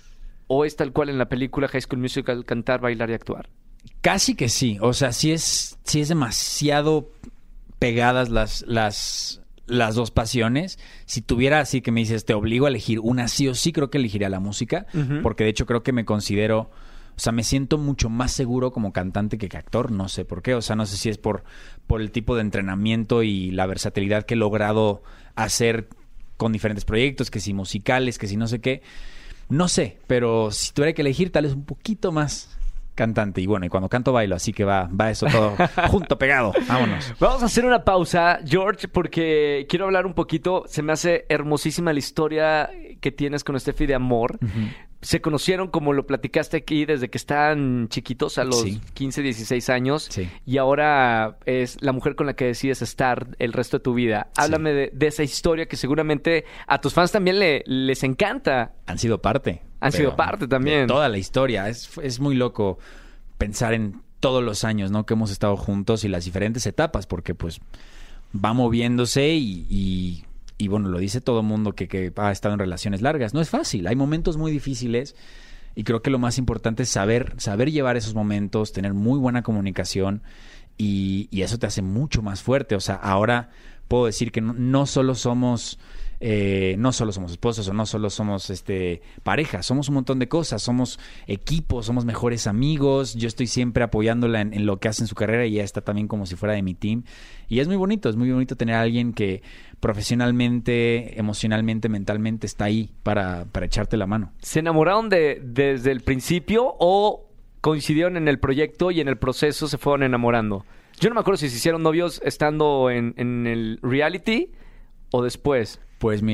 ¿O es tal cual en la película High School Musical cantar, bailar y actuar? Casi que sí. O sea, sí es, sí es demasiado pegadas las, las, las dos pasiones. Si tuviera así que me dices, te obligo a elegir una sí o sí, creo que elegiría la música. Ujú. Porque de hecho creo que me considero... O sea, me siento mucho más seguro como cantante que, que actor. No sé por qué. O sea, no sé si es por, por el tipo de entrenamiento y la versatilidad que he logrado hacer con diferentes proyectos, que si musicales, que si no sé qué. No sé, pero si tuviera que elegir, tal vez un poquito más cantante. Y bueno, y cuando canto bailo, así que va, va eso todo junto, pegado. Vámonos. Vamos a hacer una pausa, George, porque quiero hablar un poquito. Se me hace hermosísima la historia que tienes con Steffi de amor. Se conocieron, como lo platicaste aquí, desde que estaban chiquitos, a los Sí. quince, dieciséis años. Sí. Y ahora es la mujer con la que decides estar el resto de tu vida. Háblame de, de esa historia que seguramente a tus fans también le, les encanta. Han sido parte. Han pero sido parte también. de toda la historia. Es, es muy loco pensar en todos los años, ¿no? Que hemos estado juntos y las diferentes etapas, porque pues va moviéndose y, y, y bueno, lo dice todo el mundo que, que ha estado en relaciones largas. No es fácil, hay momentos muy difíciles y creo que lo más importante es saber, saber llevar esos momentos, tener muy buena comunicación y, y eso te hace mucho más fuerte. O sea, ahora puedo decir que no, no solo somos... Eh, no solo somos esposos o no solo somos este pareja, somos un montón de cosas, somos equipos, somos mejores amigos, yo estoy siempre apoyándola en, en lo que hace en su carrera y ella está también como si fuera de mi team y es muy bonito, es muy bonito tener a alguien que profesionalmente, emocionalmente, mentalmente está ahí para, para echarte la mano. ¿Se enamoraron de, desde el principio o coincidieron en el proyecto y en el proceso se fueron enamorando? Yo no me acuerdo si se hicieron novios estando en, en el reality o después. Pues mira,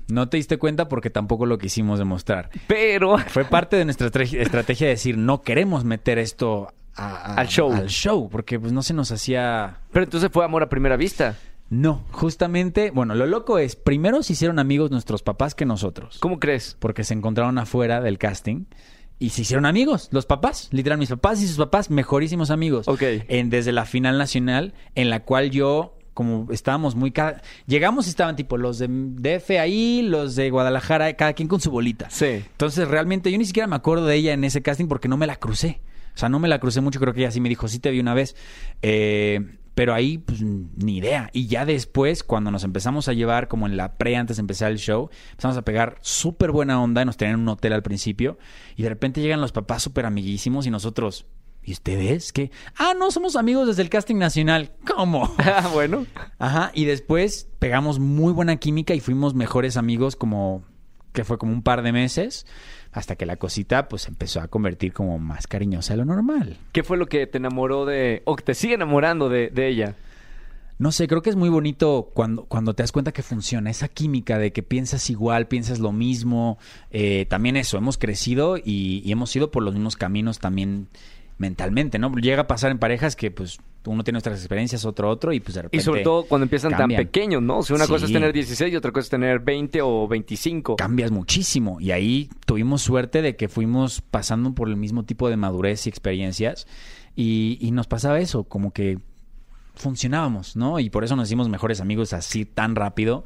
No te diste cuenta porque tampoco lo quisimos demostrar. Pero... Fue parte de nuestra estra- estrategia de decir, no queremos meter esto a- a- Al show. Al show, porque pues no se nos hacía... Pero entonces fue amor a primera vista. No, justamente, bueno, lo loco es, primero se hicieron amigos nuestros papás que nosotros. ¿Cómo crees? Porque se encontraron afuera del casting y se hicieron amigos, los papás, literal, mis papás y sus papás, mejorísimos amigos. Ok. En, desde la final nacional, en la cual yo, como estábamos muy... Cada... Llegamos y estaban tipo los de D F ahí, los de Guadalajara, cada quien con su bolita. Sí. Entonces, realmente, yo ni siquiera me acuerdo de ella en ese casting porque no me la crucé. O sea, no me la crucé mucho, creo que ella sí me dijo, sí te vi una vez. Eh... Pero ahí, pues, ni idea. Y ya después, cuando nos empezamos a llevar, como en la pre, antes de empezar el show, empezamos a pegar súper buena onda. Nos tenían en un hotel al principio. Y de repente llegan los papás súper amiguísimos y nosotros... ¿Y ustedes qué? Ah, no, somos amigos desde el casting nacional. ¿Cómo? Ah, bueno. Ajá. Y después pegamos muy buena química y fuimos mejores amigos como... que fue como un par de meses. Hasta que la cosita, pues, empezó a convertir como más cariñosa de lo normal. ¿Qué fue lo que te enamoró de... o que te sigue enamorando de, de ella? No sé, creo que es muy bonito cuando, cuando te das cuenta que funciona. Esa química de que piensas igual, piensas lo mismo. Eh, también eso, hemos crecido y, y hemos ido por los mismos caminos también mentalmente, ¿no? Llega a pasar en parejas que, pues, uno tiene nuestras experiencias, otro otro, y pues de repente... Y sobre todo cuando empiezan cambian. tan pequeños, ¿no? O sea, una Sí. cosa es tener dieciséis y otra cosa es tener veinte o veinticinco. Cambias muchísimo. Y ahí tuvimos suerte de que fuimos pasando por el mismo tipo de madurez y experiencias. Y, y nos pasaba eso, como que funcionábamos, ¿no? Y por eso nos hicimos mejores amigos así tan rápido.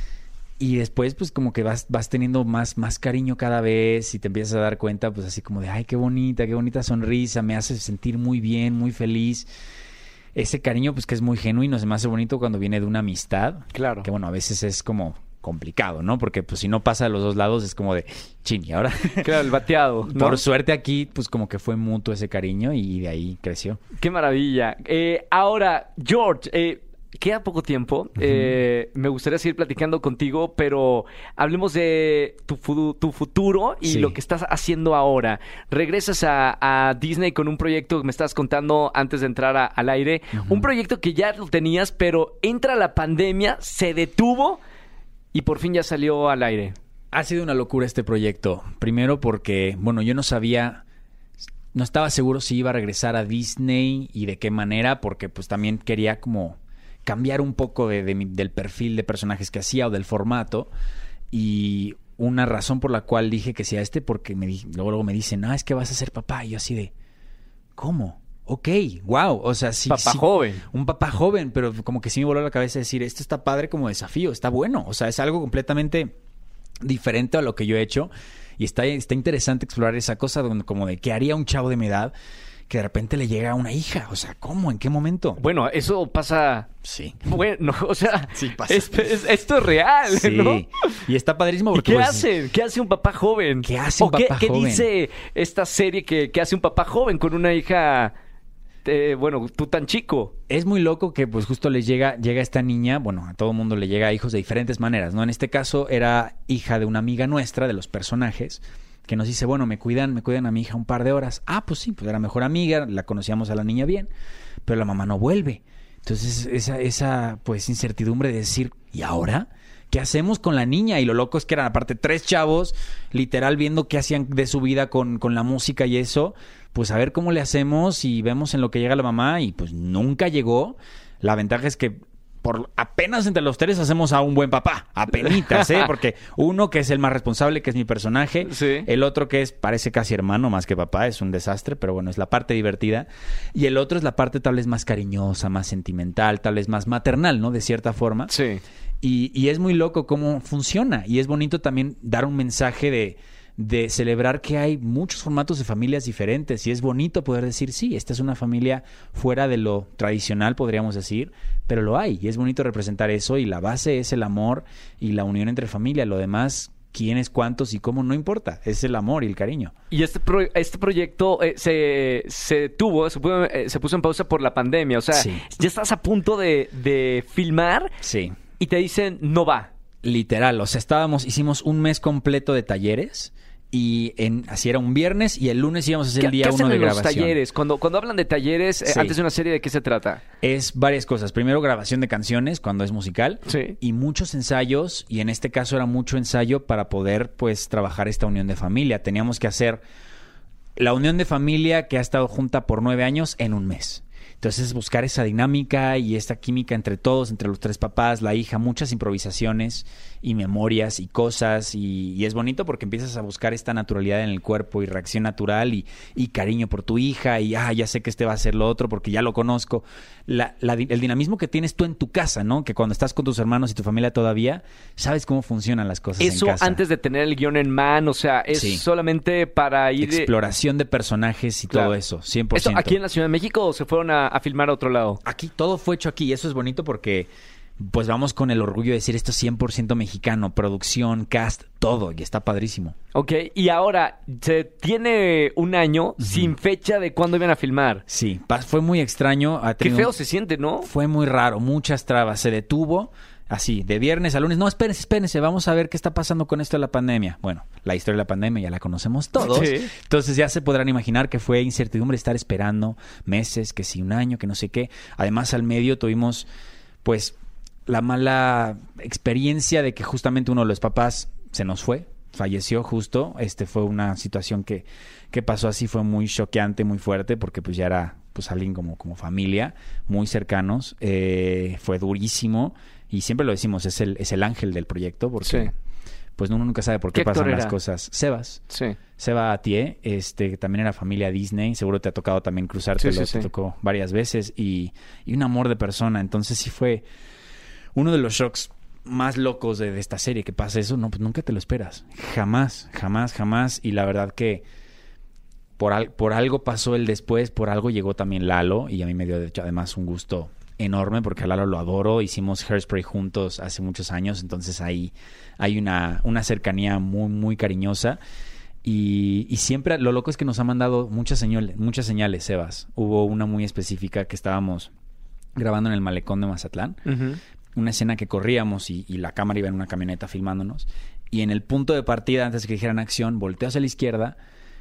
Y después, pues, como que vas, vas teniendo más, más cariño cada vez y te empiezas a dar cuenta, pues, así como de, ay, qué bonita, qué bonita sonrisa, me hace sentir muy bien, muy feliz. Ese cariño, pues, que es muy genuino, se me hace bonito cuando viene de una amistad. Claro. Que, bueno, a veces es como complicado, ¿no? Porque, pues, si no pasa de los dos lados, es como de, chin, y ahora... Claro, el bateado, ¿no? Por suerte aquí, pues, como que fue mutuo ese cariño y de ahí creció. Qué maravilla. Eh, ahora, George, eh, queda poco tiempo. Uh-huh. Eh, me gustaría seguir platicando contigo, pero hablemos de tu, fu- tu futuro y Sí. lo que estás haciendo ahora. Regresas a, a Disney con un proyecto que me estabas contando antes de entrar a, al aire. Uh-huh. Un proyecto que ya lo tenías, pero entra la pandemia, se detuvo y por fin ya salió al aire. Ha sido una locura este proyecto. Primero porque, bueno, yo no sabía... No estaba seguro si iba a regresar a Disney y de qué manera, porque pues también quería como cambiar un poco de, de mi, del perfil de personajes que hacía o del formato. Y una razón por la cual dije que sea este, porque me di, luego, luego me dicen, ah, es que vas a ser papá. Y yo así de, ¿cómo? Ok, wow. O sea, sí. Papá sí, joven. Un papá joven, pero como que sí me voló la cabeza decir, esto está padre como desafío, está bueno. O sea, es algo completamente diferente a lo que yo he hecho. Y está, está interesante explorar esa cosa donde, como de qué haría un chavo de mi edad que de repente le llega una hija. O sea, ¿cómo? ¿En qué momento? Bueno, eso pasa... Sí. Bueno, o sea, Sí, pasa. es- es- esto es real, Sí. ¿no? Y está padrísimo ¿Y porque... qué pues, hace? ¿Qué hace un papá joven? ¿Qué hace un ¿O qué, papá qué joven? dice esta serie que, que hace un papá joven con una hija, eh, bueno, tú tan chico? Es muy loco que pues justo les llega, llega esta niña, bueno, a todo mundo le llega a hijos de diferentes maneras, ¿no? En este caso era hija de una amiga nuestra, de los personajes, que nos dice, bueno, me cuidan, me cuidan a mi hija un par de horas. Ah, pues sí, pues era mejor amiga, la conocíamos a la niña bien, pero la mamá no vuelve. Entonces esa, esa pues incertidumbre de decir, ¿y ahora? ¿Qué hacemos con la niña? Y lo loco es que eran aparte tres chavos, literal viendo qué hacían de su vida con, con la música y eso, pues a ver cómo le hacemos y vemos en lo que llega la mamá y pues nunca llegó. La ventaja es que por apenas entre los tres hacemos a un buen papá, apenitas, ¿eh? Porque uno que es el más responsable, que es mi personaje, Sí. el otro que es, parece casi hermano más que papá, es un desastre, pero bueno, es la parte divertida, y el otro es la parte tal vez más cariñosa, más sentimental, tal vez más maternal, ¿no? De cierta forma. Sí. Y, y es muy loco cómo funciona. Y es bonito también dar un mensaje de, de celebrar que hay muchos formatos de familias diferentes. Y es bonito poder decir, sí, esta es una familia fuera de lo tradicional, podríamos decir, pero lo hay. Y es bonito representar eso. Y la base es el amor y la unión entre familia. Lo demás, quiénes, cuántos y cómo, no importa. Es el amor y el cariño. Y este pro- este proyecto eh, se, se tuvo, se, puso, eh, se puso en pausa por la pandemia. O sea, Sí. ya estás a punto de, de filmar Sí. y te dicen, no va. Literal, o sea, estábamos, hicimos un mes completo de talleres Y en, así era un viernes y el lunes íbamos a hacer el día ¿Qué hacen uno de en los grabación. talleres? Cuando, cuando hablan de talleres, eh, Sí. antes de una serie, ¿de qué se trata? Es varias cosas. Primero, grabación de canciones cuando es musical. Sí. Y muchos ensayos. Y en este caso era mucho ensayo para poder, pues, trabajar esta unión de familia. Teníamos que hacer la unión de familia que ha estado junta por nueve años en un mes. Entonces, buscar esa dinámica y esta química entre todos, entre los tres papás, la hija, muchas improvisaciones y memorias y cosas. Y, y es bonito porque empiezas a buscar esta naturalidad en el cuerpo y reacción natural y, y cariño por tu hija. Y, ah, ya sé que este va a ser lo otro porque ya lo conozco. La, la, el dinamismo que tienes tú en tu casa, ¿no? Que cuando estás con tus hermanos y tu familia todavía, sabes cómo funcionan las cosas Eso en casa. antes de tener el guión en mano, o sea, es Sí. solamente para ir... Exploración de personajes y Claro. todo eso, cien por ¿Eso ciento. aquí en la Ciudad de México o se fueron a, a filmar a otro lado? Aquí, todo fue hecho aquí y eso es bonito porque pues vamos con el orgullo de decir esto es cien por ciento mexicano, producción, cast, todo, y está padrísimo. Ok, y ahora, se tiene un año sin fecha de cuándo iban a filmar. Sí, pa- fue muy extraño. ha Qué tenido- feo se siente, ¿no? Fue muy raro, muchas trabas, se detuvo así, de viernes a lunes. No, espérense, espérense, vamos a ver qué está pasando con esto de la pandemia. Bueno, la historia de la pandemia ya la conocemos todos. Sí. Entonces ya se podrán imaginar que fue incertidumbre estar esperando meses, que si un año, que no sé qué. Además, al medio tuvimos, pues, la mala experiencia de que justamente uno de los papás se nos fue, falleció justo. Este fue una situación que, que pasó así, fue muy choqueante, muy fuerte, porque pues ya era pues alguien como, como familia, muy cercanos. Eh, fue durísimo y siempre lo decimos, es el, es el ángel del proyecto, porque Sí. pues uno nunca sabe por qué, ¿Qué actor pasan las era? cosas. Sebas. Sí. Seba Atié, este, que también era familia Disney, seguro te ha tocado también cruzártelo, Sí, sí, te sí. tocó varias veces, y, y un amor de persona. Entonces sí fue uno de los shocks más locos de, de esta serie, que pasa eso, no, pues nunca te lo esperas. Jamás, jamás, jamás. Y la verdad que por, al, por algo pasó el después, por algo llegó también Lalo, y a mí me dio de hecho, además un gusto enorme porque a Lalo lo adoro. Hicimos Hairspray juntos hace muchos años, entonces ahí hay una, una cercanía muy, muy cariñosa. Y, y siempre, lo loco es que nos ha mandado muchas señales, muchas señales, Sebas. Hubo una muy específica que estábamos grabando en el malecón de Mazatlán. Ujú. Una escena que corríamos y, y la cámara iba en una camioneta filmándonos. Y en el punto de partida, antes de que dijeran acción, volteo hacia la izquierda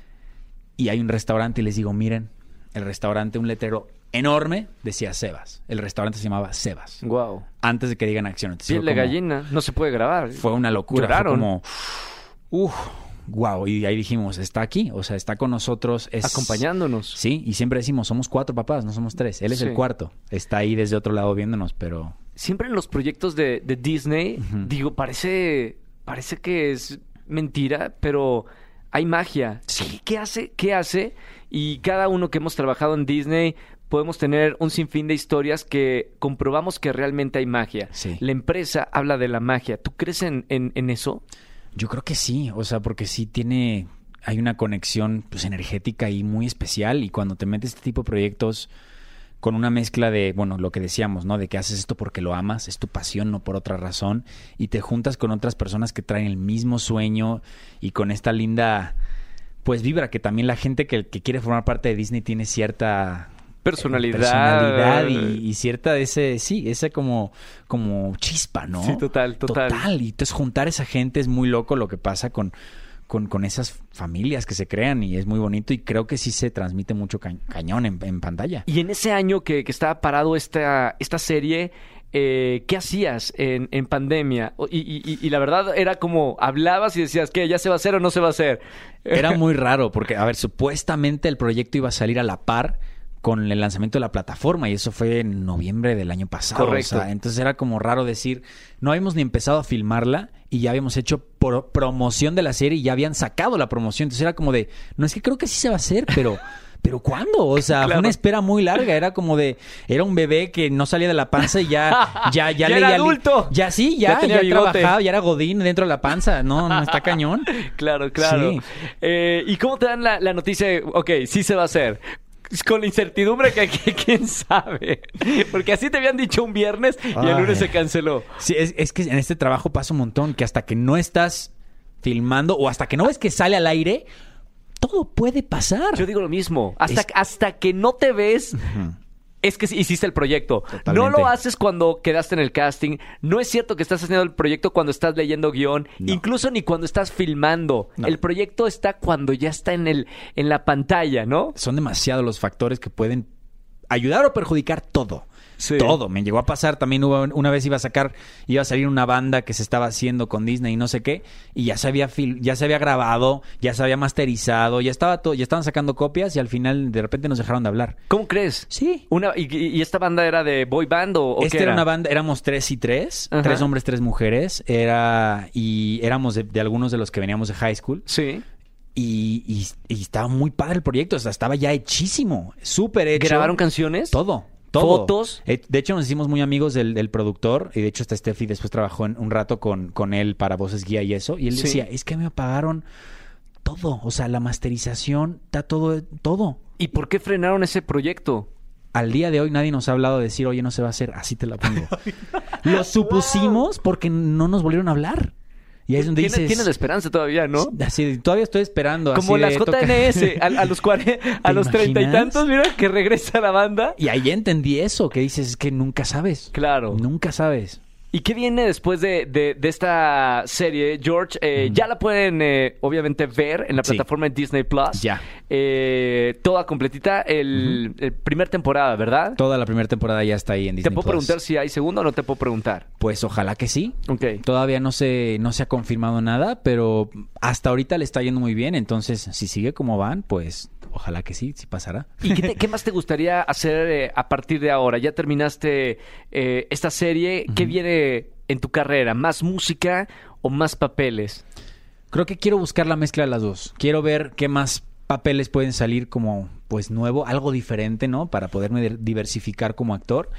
y hay un restaurante y les digo, miren, el restaurante, un letrero enorme, decía Sebas. El restaurante se llamaba Sebas. Wow. Antes de que digan acción. Entonces Piel fue de como- gallina, no se puede grabar. Fue una locura. Lloraron. Fue como, uff, wow. Y ahí dijimos, está aquí, o sea, está con nosotros. Es, Acompañándonos. Sí, y siempre decimos, somos cuatro papás, no somos tres. Él es Sí. el cuarto. Está ahí desde otro lado viéndonos, pero... Siempre en los proyectos de, de Disney, Ujú. digo, parece, parece que es mentira, pero hay magia. Sí. ¿Qué hace? ¿Qué hace? Y cada uno que hemos trabajado en Disney podemos tener un sinfín de historias que comprobamos que realmente hay magia. Sí. La empresa habla de la magia. ¿Tú crees en, en, en eso? Yo creo que sí, o sea, porque sí tiene, hay una conexión pues energética ahí muy especial, y cuando te metes este tipo de proyectos con una mezcla de, bueno, lo que decíamos, ¿no? De que haces esto porque lo amas, es tu pasión, no por otra razón, y te juntas con otras personas que traen el mismo sueño y con esta linda, pues vibra, que también la gente que, que quiere formar parte de Disney tiene cierta... Personalidad. personalidad y, y cierta de ese, sí, ese como, como chispa, ¿no? Sí, total, total. Total, y entonces juntar esa gente es muy loco lo que pasa con, con, con esas familias que se crean, y es muy bonito, y creo que sí se transmite mucho ca- cañón en, en pantalla. Y en ese año que, que estaba parado esta, esta serie, eh, ¿qué hacías en, en pandemia? O- Y, y- y- y la verdad era como, hablabas y decías, ¿qué? ¿Ya se va a hacer o no se va a hacer? Era muy raro porque, a ver, supuestamente el proyecto iba a salir a la par con el lanzamiento de la plataforma, y eso fue en noviembre del año pasado. Correcto. O sea, entonces era como raro decir, no habíamos ni empezado a filmarla y ya habíamos hecho pro- promoción de la serie y ya habían sacado la promoción. Entonces era como de, no, es que creo que sí se va a hacer, pero... ¿Pero cuándo? O sea, Claro. fue una espera muy larga. Era como de... Era un bebé que no salía de la panza y ya... Ya, Ya ya, era leía- adulto. Ya sí, Ya ya. tenía Ya, bigote. trabajaba, ya era godín dentro de la panza. No, no, está cañón. Claro, claro. Sí. Eh, ¿Y cómo te dan la, la noticia? de, ok, sí se va a hacer. Con la incertidumbre que, que quién sabe. Porque así te habían dicho un viernes y el Ay. lunes se canceló. Sí, es, es que en este trabajo pasa un montón, que hasta que no estás filmando o hasta que no ves que sale al aire, todo puede pasar. Yo digo lo mismo. Hasta, Es- hasta que no te ves Ujú. es que hiciste el proyecto. Totalmente. No lo haces cuando quedaste en el casting. No es cierto que estás haciendo el proyecto cuando estás leyendo guión. No. Incluso ni cuando estás filmando. No. El proyecto está cuando ya está en, el, en la pantalla, ¿no? Son demasiados los factores que pueden ayudar o perjudicar todo. Sí. Todo. Me llegó a pasar. También hubo una vez iba a sacar, iba a salir una banda que se estaba haciendo con Disney y no sé qué, y ya se había fil- ya se había grabado, ya se había masterizado, ya estaba todo, ya estaban sacando copias y al final de repente nos dejaron de hablar. ¿Cómo crees? Sí. Una, y, y esta banda era de boy band o, o Esta qué era era? una banda, éramos tres y tres, Ajá. tres hombres, tres mujeres, era y éramos de, de algunos de los que veníamos de high school. Sí. Y, y, y estaba muy padre el proyecto, o sea, estaba ya hechísimo, súper hecho. ¿Grabaron canciones? Todo. Todo. ¿Fotos? Eh, De hecho, nos hicimos muy amigos del, del productor. Y de hecho, hasta Steffi después trabajó en, un rato con, con él para voces guía y eso. Y él Sí. decía, es que me pagaron todo. O sea, la masterización, está todo, todo. ¿Y por qué frenaron ese proyecto? Al día de hoy nadie nos ha hablado de decir, oye, no se va a hacer, así te la pongo. Lo supusimos porque no nos volvieron a hablar. Y ahí es donde Tiene- dices... Tienen esperanza todavía, ¿no? Así, todavía estoy esperando. Como así las de, J toca- N S, a, a los cuare- a los treinta y imaginas? tantos, mira, que regresa la banda. Y ahí entendí eso, que dices, es que nunca sabes. Claro. Nunca sabes. ¿Y qué viene después de, de, de esta serie, George? Eh, Ya la pueden, eh, obviamente, ver en la Sí. plataforma de Disney Plus. Ya. Eh, toda completita, el, el primer temporada, ¿verdad? Toda la primera temporada ya está ahí en ¿Te Disney puedo Plus. preguntar si hay segunda o no te puedo preguntar? Pues ojalá que sí. Ok. Todavía no se, no se ha confirmado nada, pero hasta ahorita le está yendo muy bien. Entonces, si sigue como van, pues ojalá que sí, sí pasará. ¿Y qué, te- qué más te gustaría hacer eh, a partir de ahora? Ya terminaste eh, esta serie. ¿Qué viene en tu carrera? ¿Más música o más papeles? Creo que quiero buscar la mezcla de las dos. Quiero ver qué más papeles pueden salir como, pues, nuevo, algo diferente, ¿no? Para poderme de- diversificar como actor.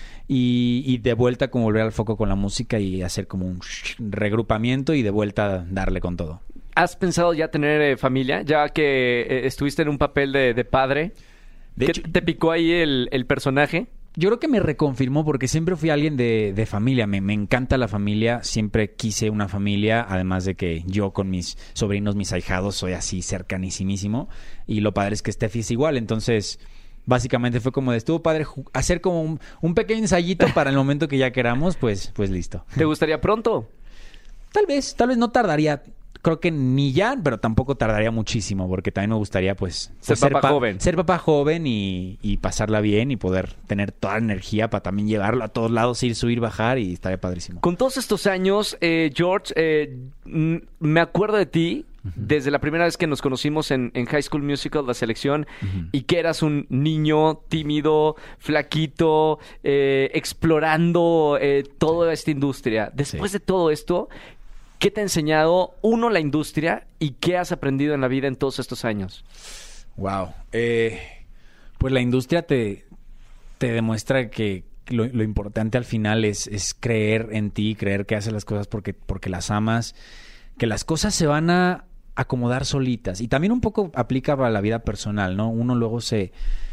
Y, y de vuelta como volver al foco con la música y hacer como un regrupamiento y de vuelta darle con todo. ¿Has pensado ya tener eh, familia? Ya que eh, estuviste en un papel de, de padre. De ¿Qué hecho- te picó ahí el, el personaje? Yo creo que me reconfirmó porque siempre fui alguien de, de familia. Me, me encanta la familia. Siempre quise una familia. Además de que yo con mis sobrinos, mis ahijados, soy así cercanísimísimo. Y lo padre es que Steffi es igual. Entonces, básicamente fue como de estuvo padre ju- hacer como un, un pequeño ensayito para el momento que ya queramos. Pues, pues listo. ¿Te gustaría pronto? Tal vez, tal vez no tardaría. Creo que ni ya, pero tampoco tardaría muchísimo, porque también me gustaría, pues... Ser pues, papá pa- joven. Ser papá joven y, y pasarla bien y poder tener toda la energía para también llevarlo a todos lados, ir, subir, bajar y estaría padrísimo. Con todos estos años, eh, George, eh, mm, me acuerdo de ti desde la primera vez que nos conocimos en, en High School Musical, la selección, y que eras un niño tímido, flaquito, eh, explorando eh, toda esta industria. Después Sí. de todo esto, ¿qué te ha enseñado, uno, la industria y qué has aprendido en la vida en todos estos años? Wow. Eh, pues la industria te, te demuestra que lo, lo importante al final es, es creer en ti, creer que haces las cosas porque, porque las amas, que las cosas se van a acomodar solitas. Y también un poco aplica para la vida personal, ¿no? Uno luego se,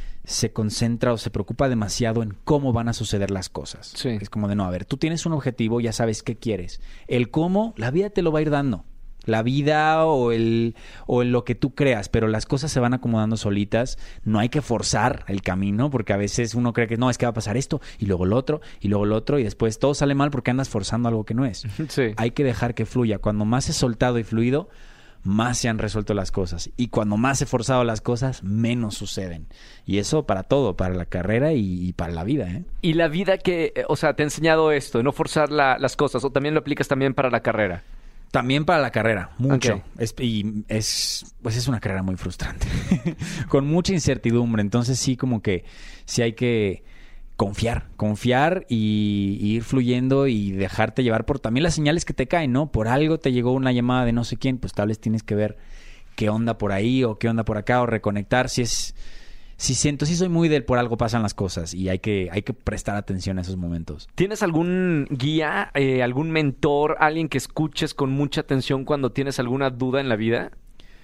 se concentra o se preocupa demasiado en cómo van a suceder las cosas. Sí. Es como de, no, a ver, tú tienes un objetivo, ya sabes qué quieres. El cómo, la vida te lo va a ir dando. La vida o el o el lo que tú creas, pero las cosas se van acomodando solitas. No hay que forzar el camino, porque a veces uno cree que no, es que va a pasar esto, y luego lo otro, y luego lo otro, y después todo sale mal porque andas forzando algo que no es. Sí. Hay que dejar que fluya. Cuando más es soltado y fluido, más se han resuelto las cosas. Y cuando más he forzado las cosas, menos suceden. Y eso para todo, para la carrera y, y para la vida, ¿eh? Y la vida que, eh, o sea, te ha enseñado esto, no forzar la- las cosas, o también lo aplicas también para la carrera. También para la carrera, mucho. Ok. Es, y es, pues es una carrera muy frustrante, con mucha incertidumbre. Entonces sí, como que sí hay que confiar, confiar y, y ir fluyendo y dejarte llevar por también las señales que te caen, ¿no? Por algo te llegó una llamada de no sé quién, pues tal vez tienes que ver qué onda por ahí o qué onda por acá o reconectar. Si es, si siento, sí soy muy del por algo pasan las cosas y hay que, hay que prestar atención a esos momentos. ¿Tienes algún guía, eh, algún mentor, alguien que escuches con mucha atención cuando tienes alguna duda en la vida?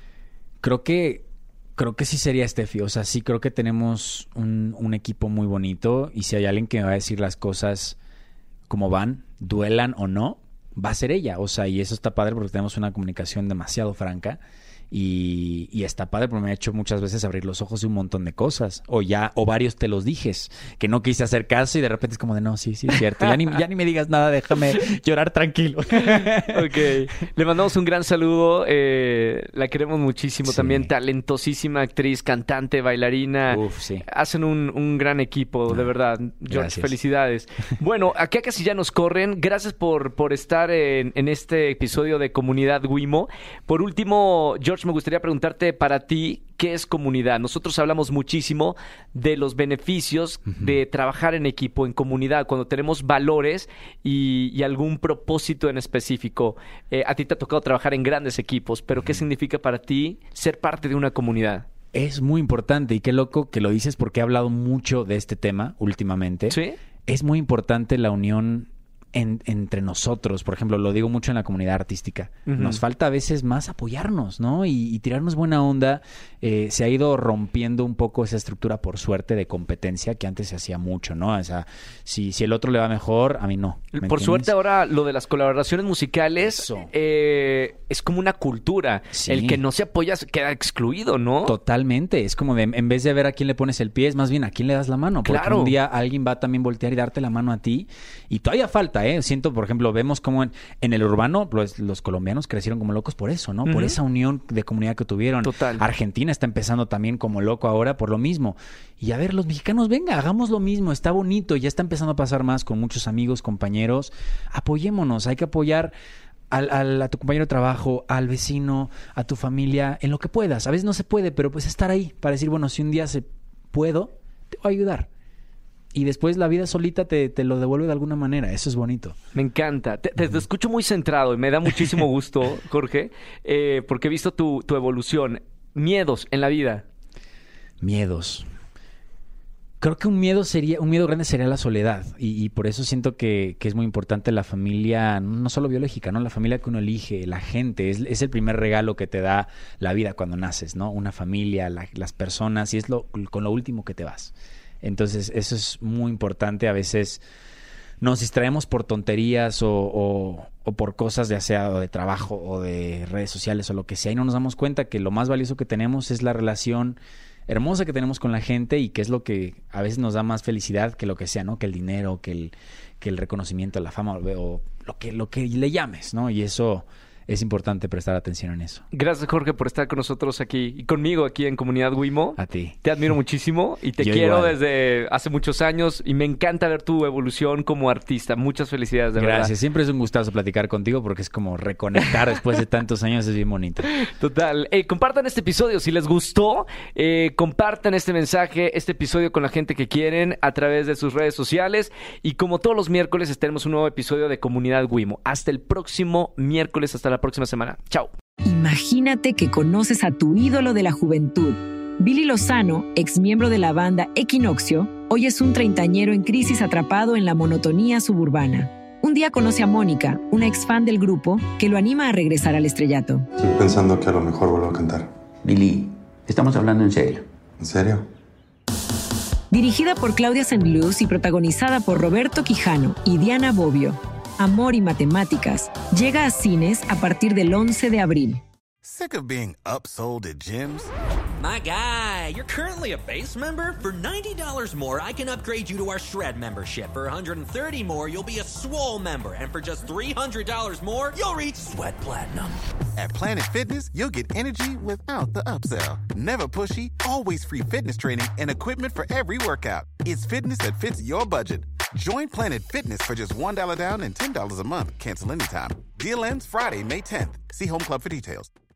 Creo que creo que sí sería Steffi. O sea, sí creo que tenemos un, un equipo muy bonito y si hay alguien que me va a decir las cosas como van, duelan o no, va a ser ella. O sea, y eso está padre porque tenemos una comunicación demasiado franca Y, y está padre porque me ha hecho muchas veces abrir los ojos de un montón de cosas. O ya, o varios te los dijes, que no quise hacer caso y de repente es como de no, sí, sí, es cierto. Ya ni, ya ni me digas nada, déjame llorar tranquilo. Ok. Le mandamos un gran saludo. Eh, la queremos muchísimo Sí. también. Talentosísima actriz, cantante, bailarina. Uf, sí. Hacen un, un gran equipo, de verdad. George, Gracias. felicidades. Bueno, acá casi ya nos corren. Gracias por, por estar en, en este episodio de Comunidad Wimo. Por último, George, me gustaría preguntarte para ti, ¿qué es comunidad? Nosotros hablamos muchísimo de los beneficios uh-huh. de trabajar en equipo, en comunidad, cuando tenemos valores y, y algún propósito en específico. Eh, a ti te ha tocado trabajar en grandes equipos, pero ¿qué uh-huh. significa para ti ser parte de una comunidad? Es muy importante y qué loco que lo dices porque he hablado mucho de este tema últimamente. ¿Sí? Es muy importante la unión En, entre nosotros, por ejemplo, lo digo mucho en la comunidad artística. Uh-huh. Nos falta a veces más apoyarnos, ¿no? Y, y tirarnos buena onda. Eh, se ha ido rompiendo un poco esa estructura, por suerte, de competencia que antes se hacía mucho, ¿no? O sea, si, si el otro le va mejor, a mí no. Por entiendes? Suerte, ahora lo de las colaboraciones musicales eh, es como una cultura. Sí. El que no se apoya queda excluido, ¿no? Totalmente. Es como de, en vez de ver a quién le pones el pie, es más bien a quién le das la mano. Porque claro. un día alguien va a también voltear y darte la mano a ti. Y todavía falta, ¿eh? Siento, por ejemplo, vemos como en, en el urbano los, los colombianos crecieron como locos por eso, ¿no? Uh-huh. Por esa unión de comunidad que tuvieron. Total. Argentina está empezando también como loco ahora por lo mismo. Y a ver, los mexicanos, venga, hagamos lo mismo. Está bonito, ya está empezando a pasar más con muchos amigos, compañeros. Apoyémonos, hay que apoyar Al, al, a tu compañero de trabajo, al vecino, a tu familia, en lo que puedas. A veces no se puede, pero pues estar ahí para decir, bueno, si un día se puedo, te voy a ayudar. Y después la vida solita te, te lo devuelve de alguna manera. Eso es bonito. Me encanta. Te, te, te escucho muy centrado y me da muchísimo gusto, Jorge, eh, porque he visto tu, tu evolución. Miedos en la vida. Miedos. Creo que un miedo sería, un miedo grande sería la soledad. Y, y por eso siento que, que es muy importante la familia, no solo biológica, ¿no? La familia que uno elige, la gente. Es, es el primer regalo que te da la vida cuando naces, ¿no? Una familia, la, las personas, y es lo, con lo último que te vas. Entonces, eso es muy importante. A veces nos distraemos por tonterías o, o, o por cosas ya sea de trabajo o de redes sociales o lo que sea, y no nos damos cuenta que lo más valioso que tenemos es la relación hermosa que tenemos con la gente y que es lo que a veces nos da más felicidad que lo que sea, ¿no? Que el dinero, que el, que el reconocimiento, la fama o lo que, lo que le llames, ¿no? Y eso es importante prestar atención en eso. Gracias, Jorge, por estar con nosotros aquí y conmigo aquí en Comunidad Wimo. A ti. Te admiro muchísimo y te Yo quiero igual. desde hace muchos años y me encanta ver tu evolución como artista. Muchas felicidades, de Gracias. verdad. Gracias. Siempre es un gustazo platicar contigo porque es como reconectar después de tantos años. Es bien bonito. Total. Eh, compartan este episodio. Si les gustó, eh, compartan este mensaje, este episodio con la gente que quieren a través de sus redes sociales. Y como todos los miércoles, tenemos un nuevo episodio de Comunidad Wimo. Hasta el próximo miércoles, hasta la próxima semana. Chao. Imagínate que conoces a tu ídolo de la juventud. Billy Lozano, ex miembro de la banda Equinoccio, hoy es un treintañero en crisis atrapado en la monotonía suburbana. Un día conoce a Mónica, una ex fan del grupo, que lo anima a regresar al estrellato. Estoy pensando que a lo mejor vuelvo a cantar. Billy, estamos hablando en serio. ¿En serio? Dirigida por Claudia Saint-Luz y protagonizada por Roberto Quijano y Diana Bobbio, Amor y Matemáticas llega a cines a partir del once de abril. Sick of being upsold at gyms? My guy, you're currently a base member. For ninety dollars more, I can upgrade you to our Shred membership. For one hundred thirty dollars more, you'll be a Swole member. And for just three hundred dollars more, you'll reach Sweat Platinum. At Planet Fitness, you'll get energy without the upsell. Never pushy, always free fitness training and equipment for every workout. It's fitness that fits your budget. Join Planet Fitness for just one dollar down and ten dollars a month. Cancel anytime. Deal ends Friday, May tenth. See Home Club for details.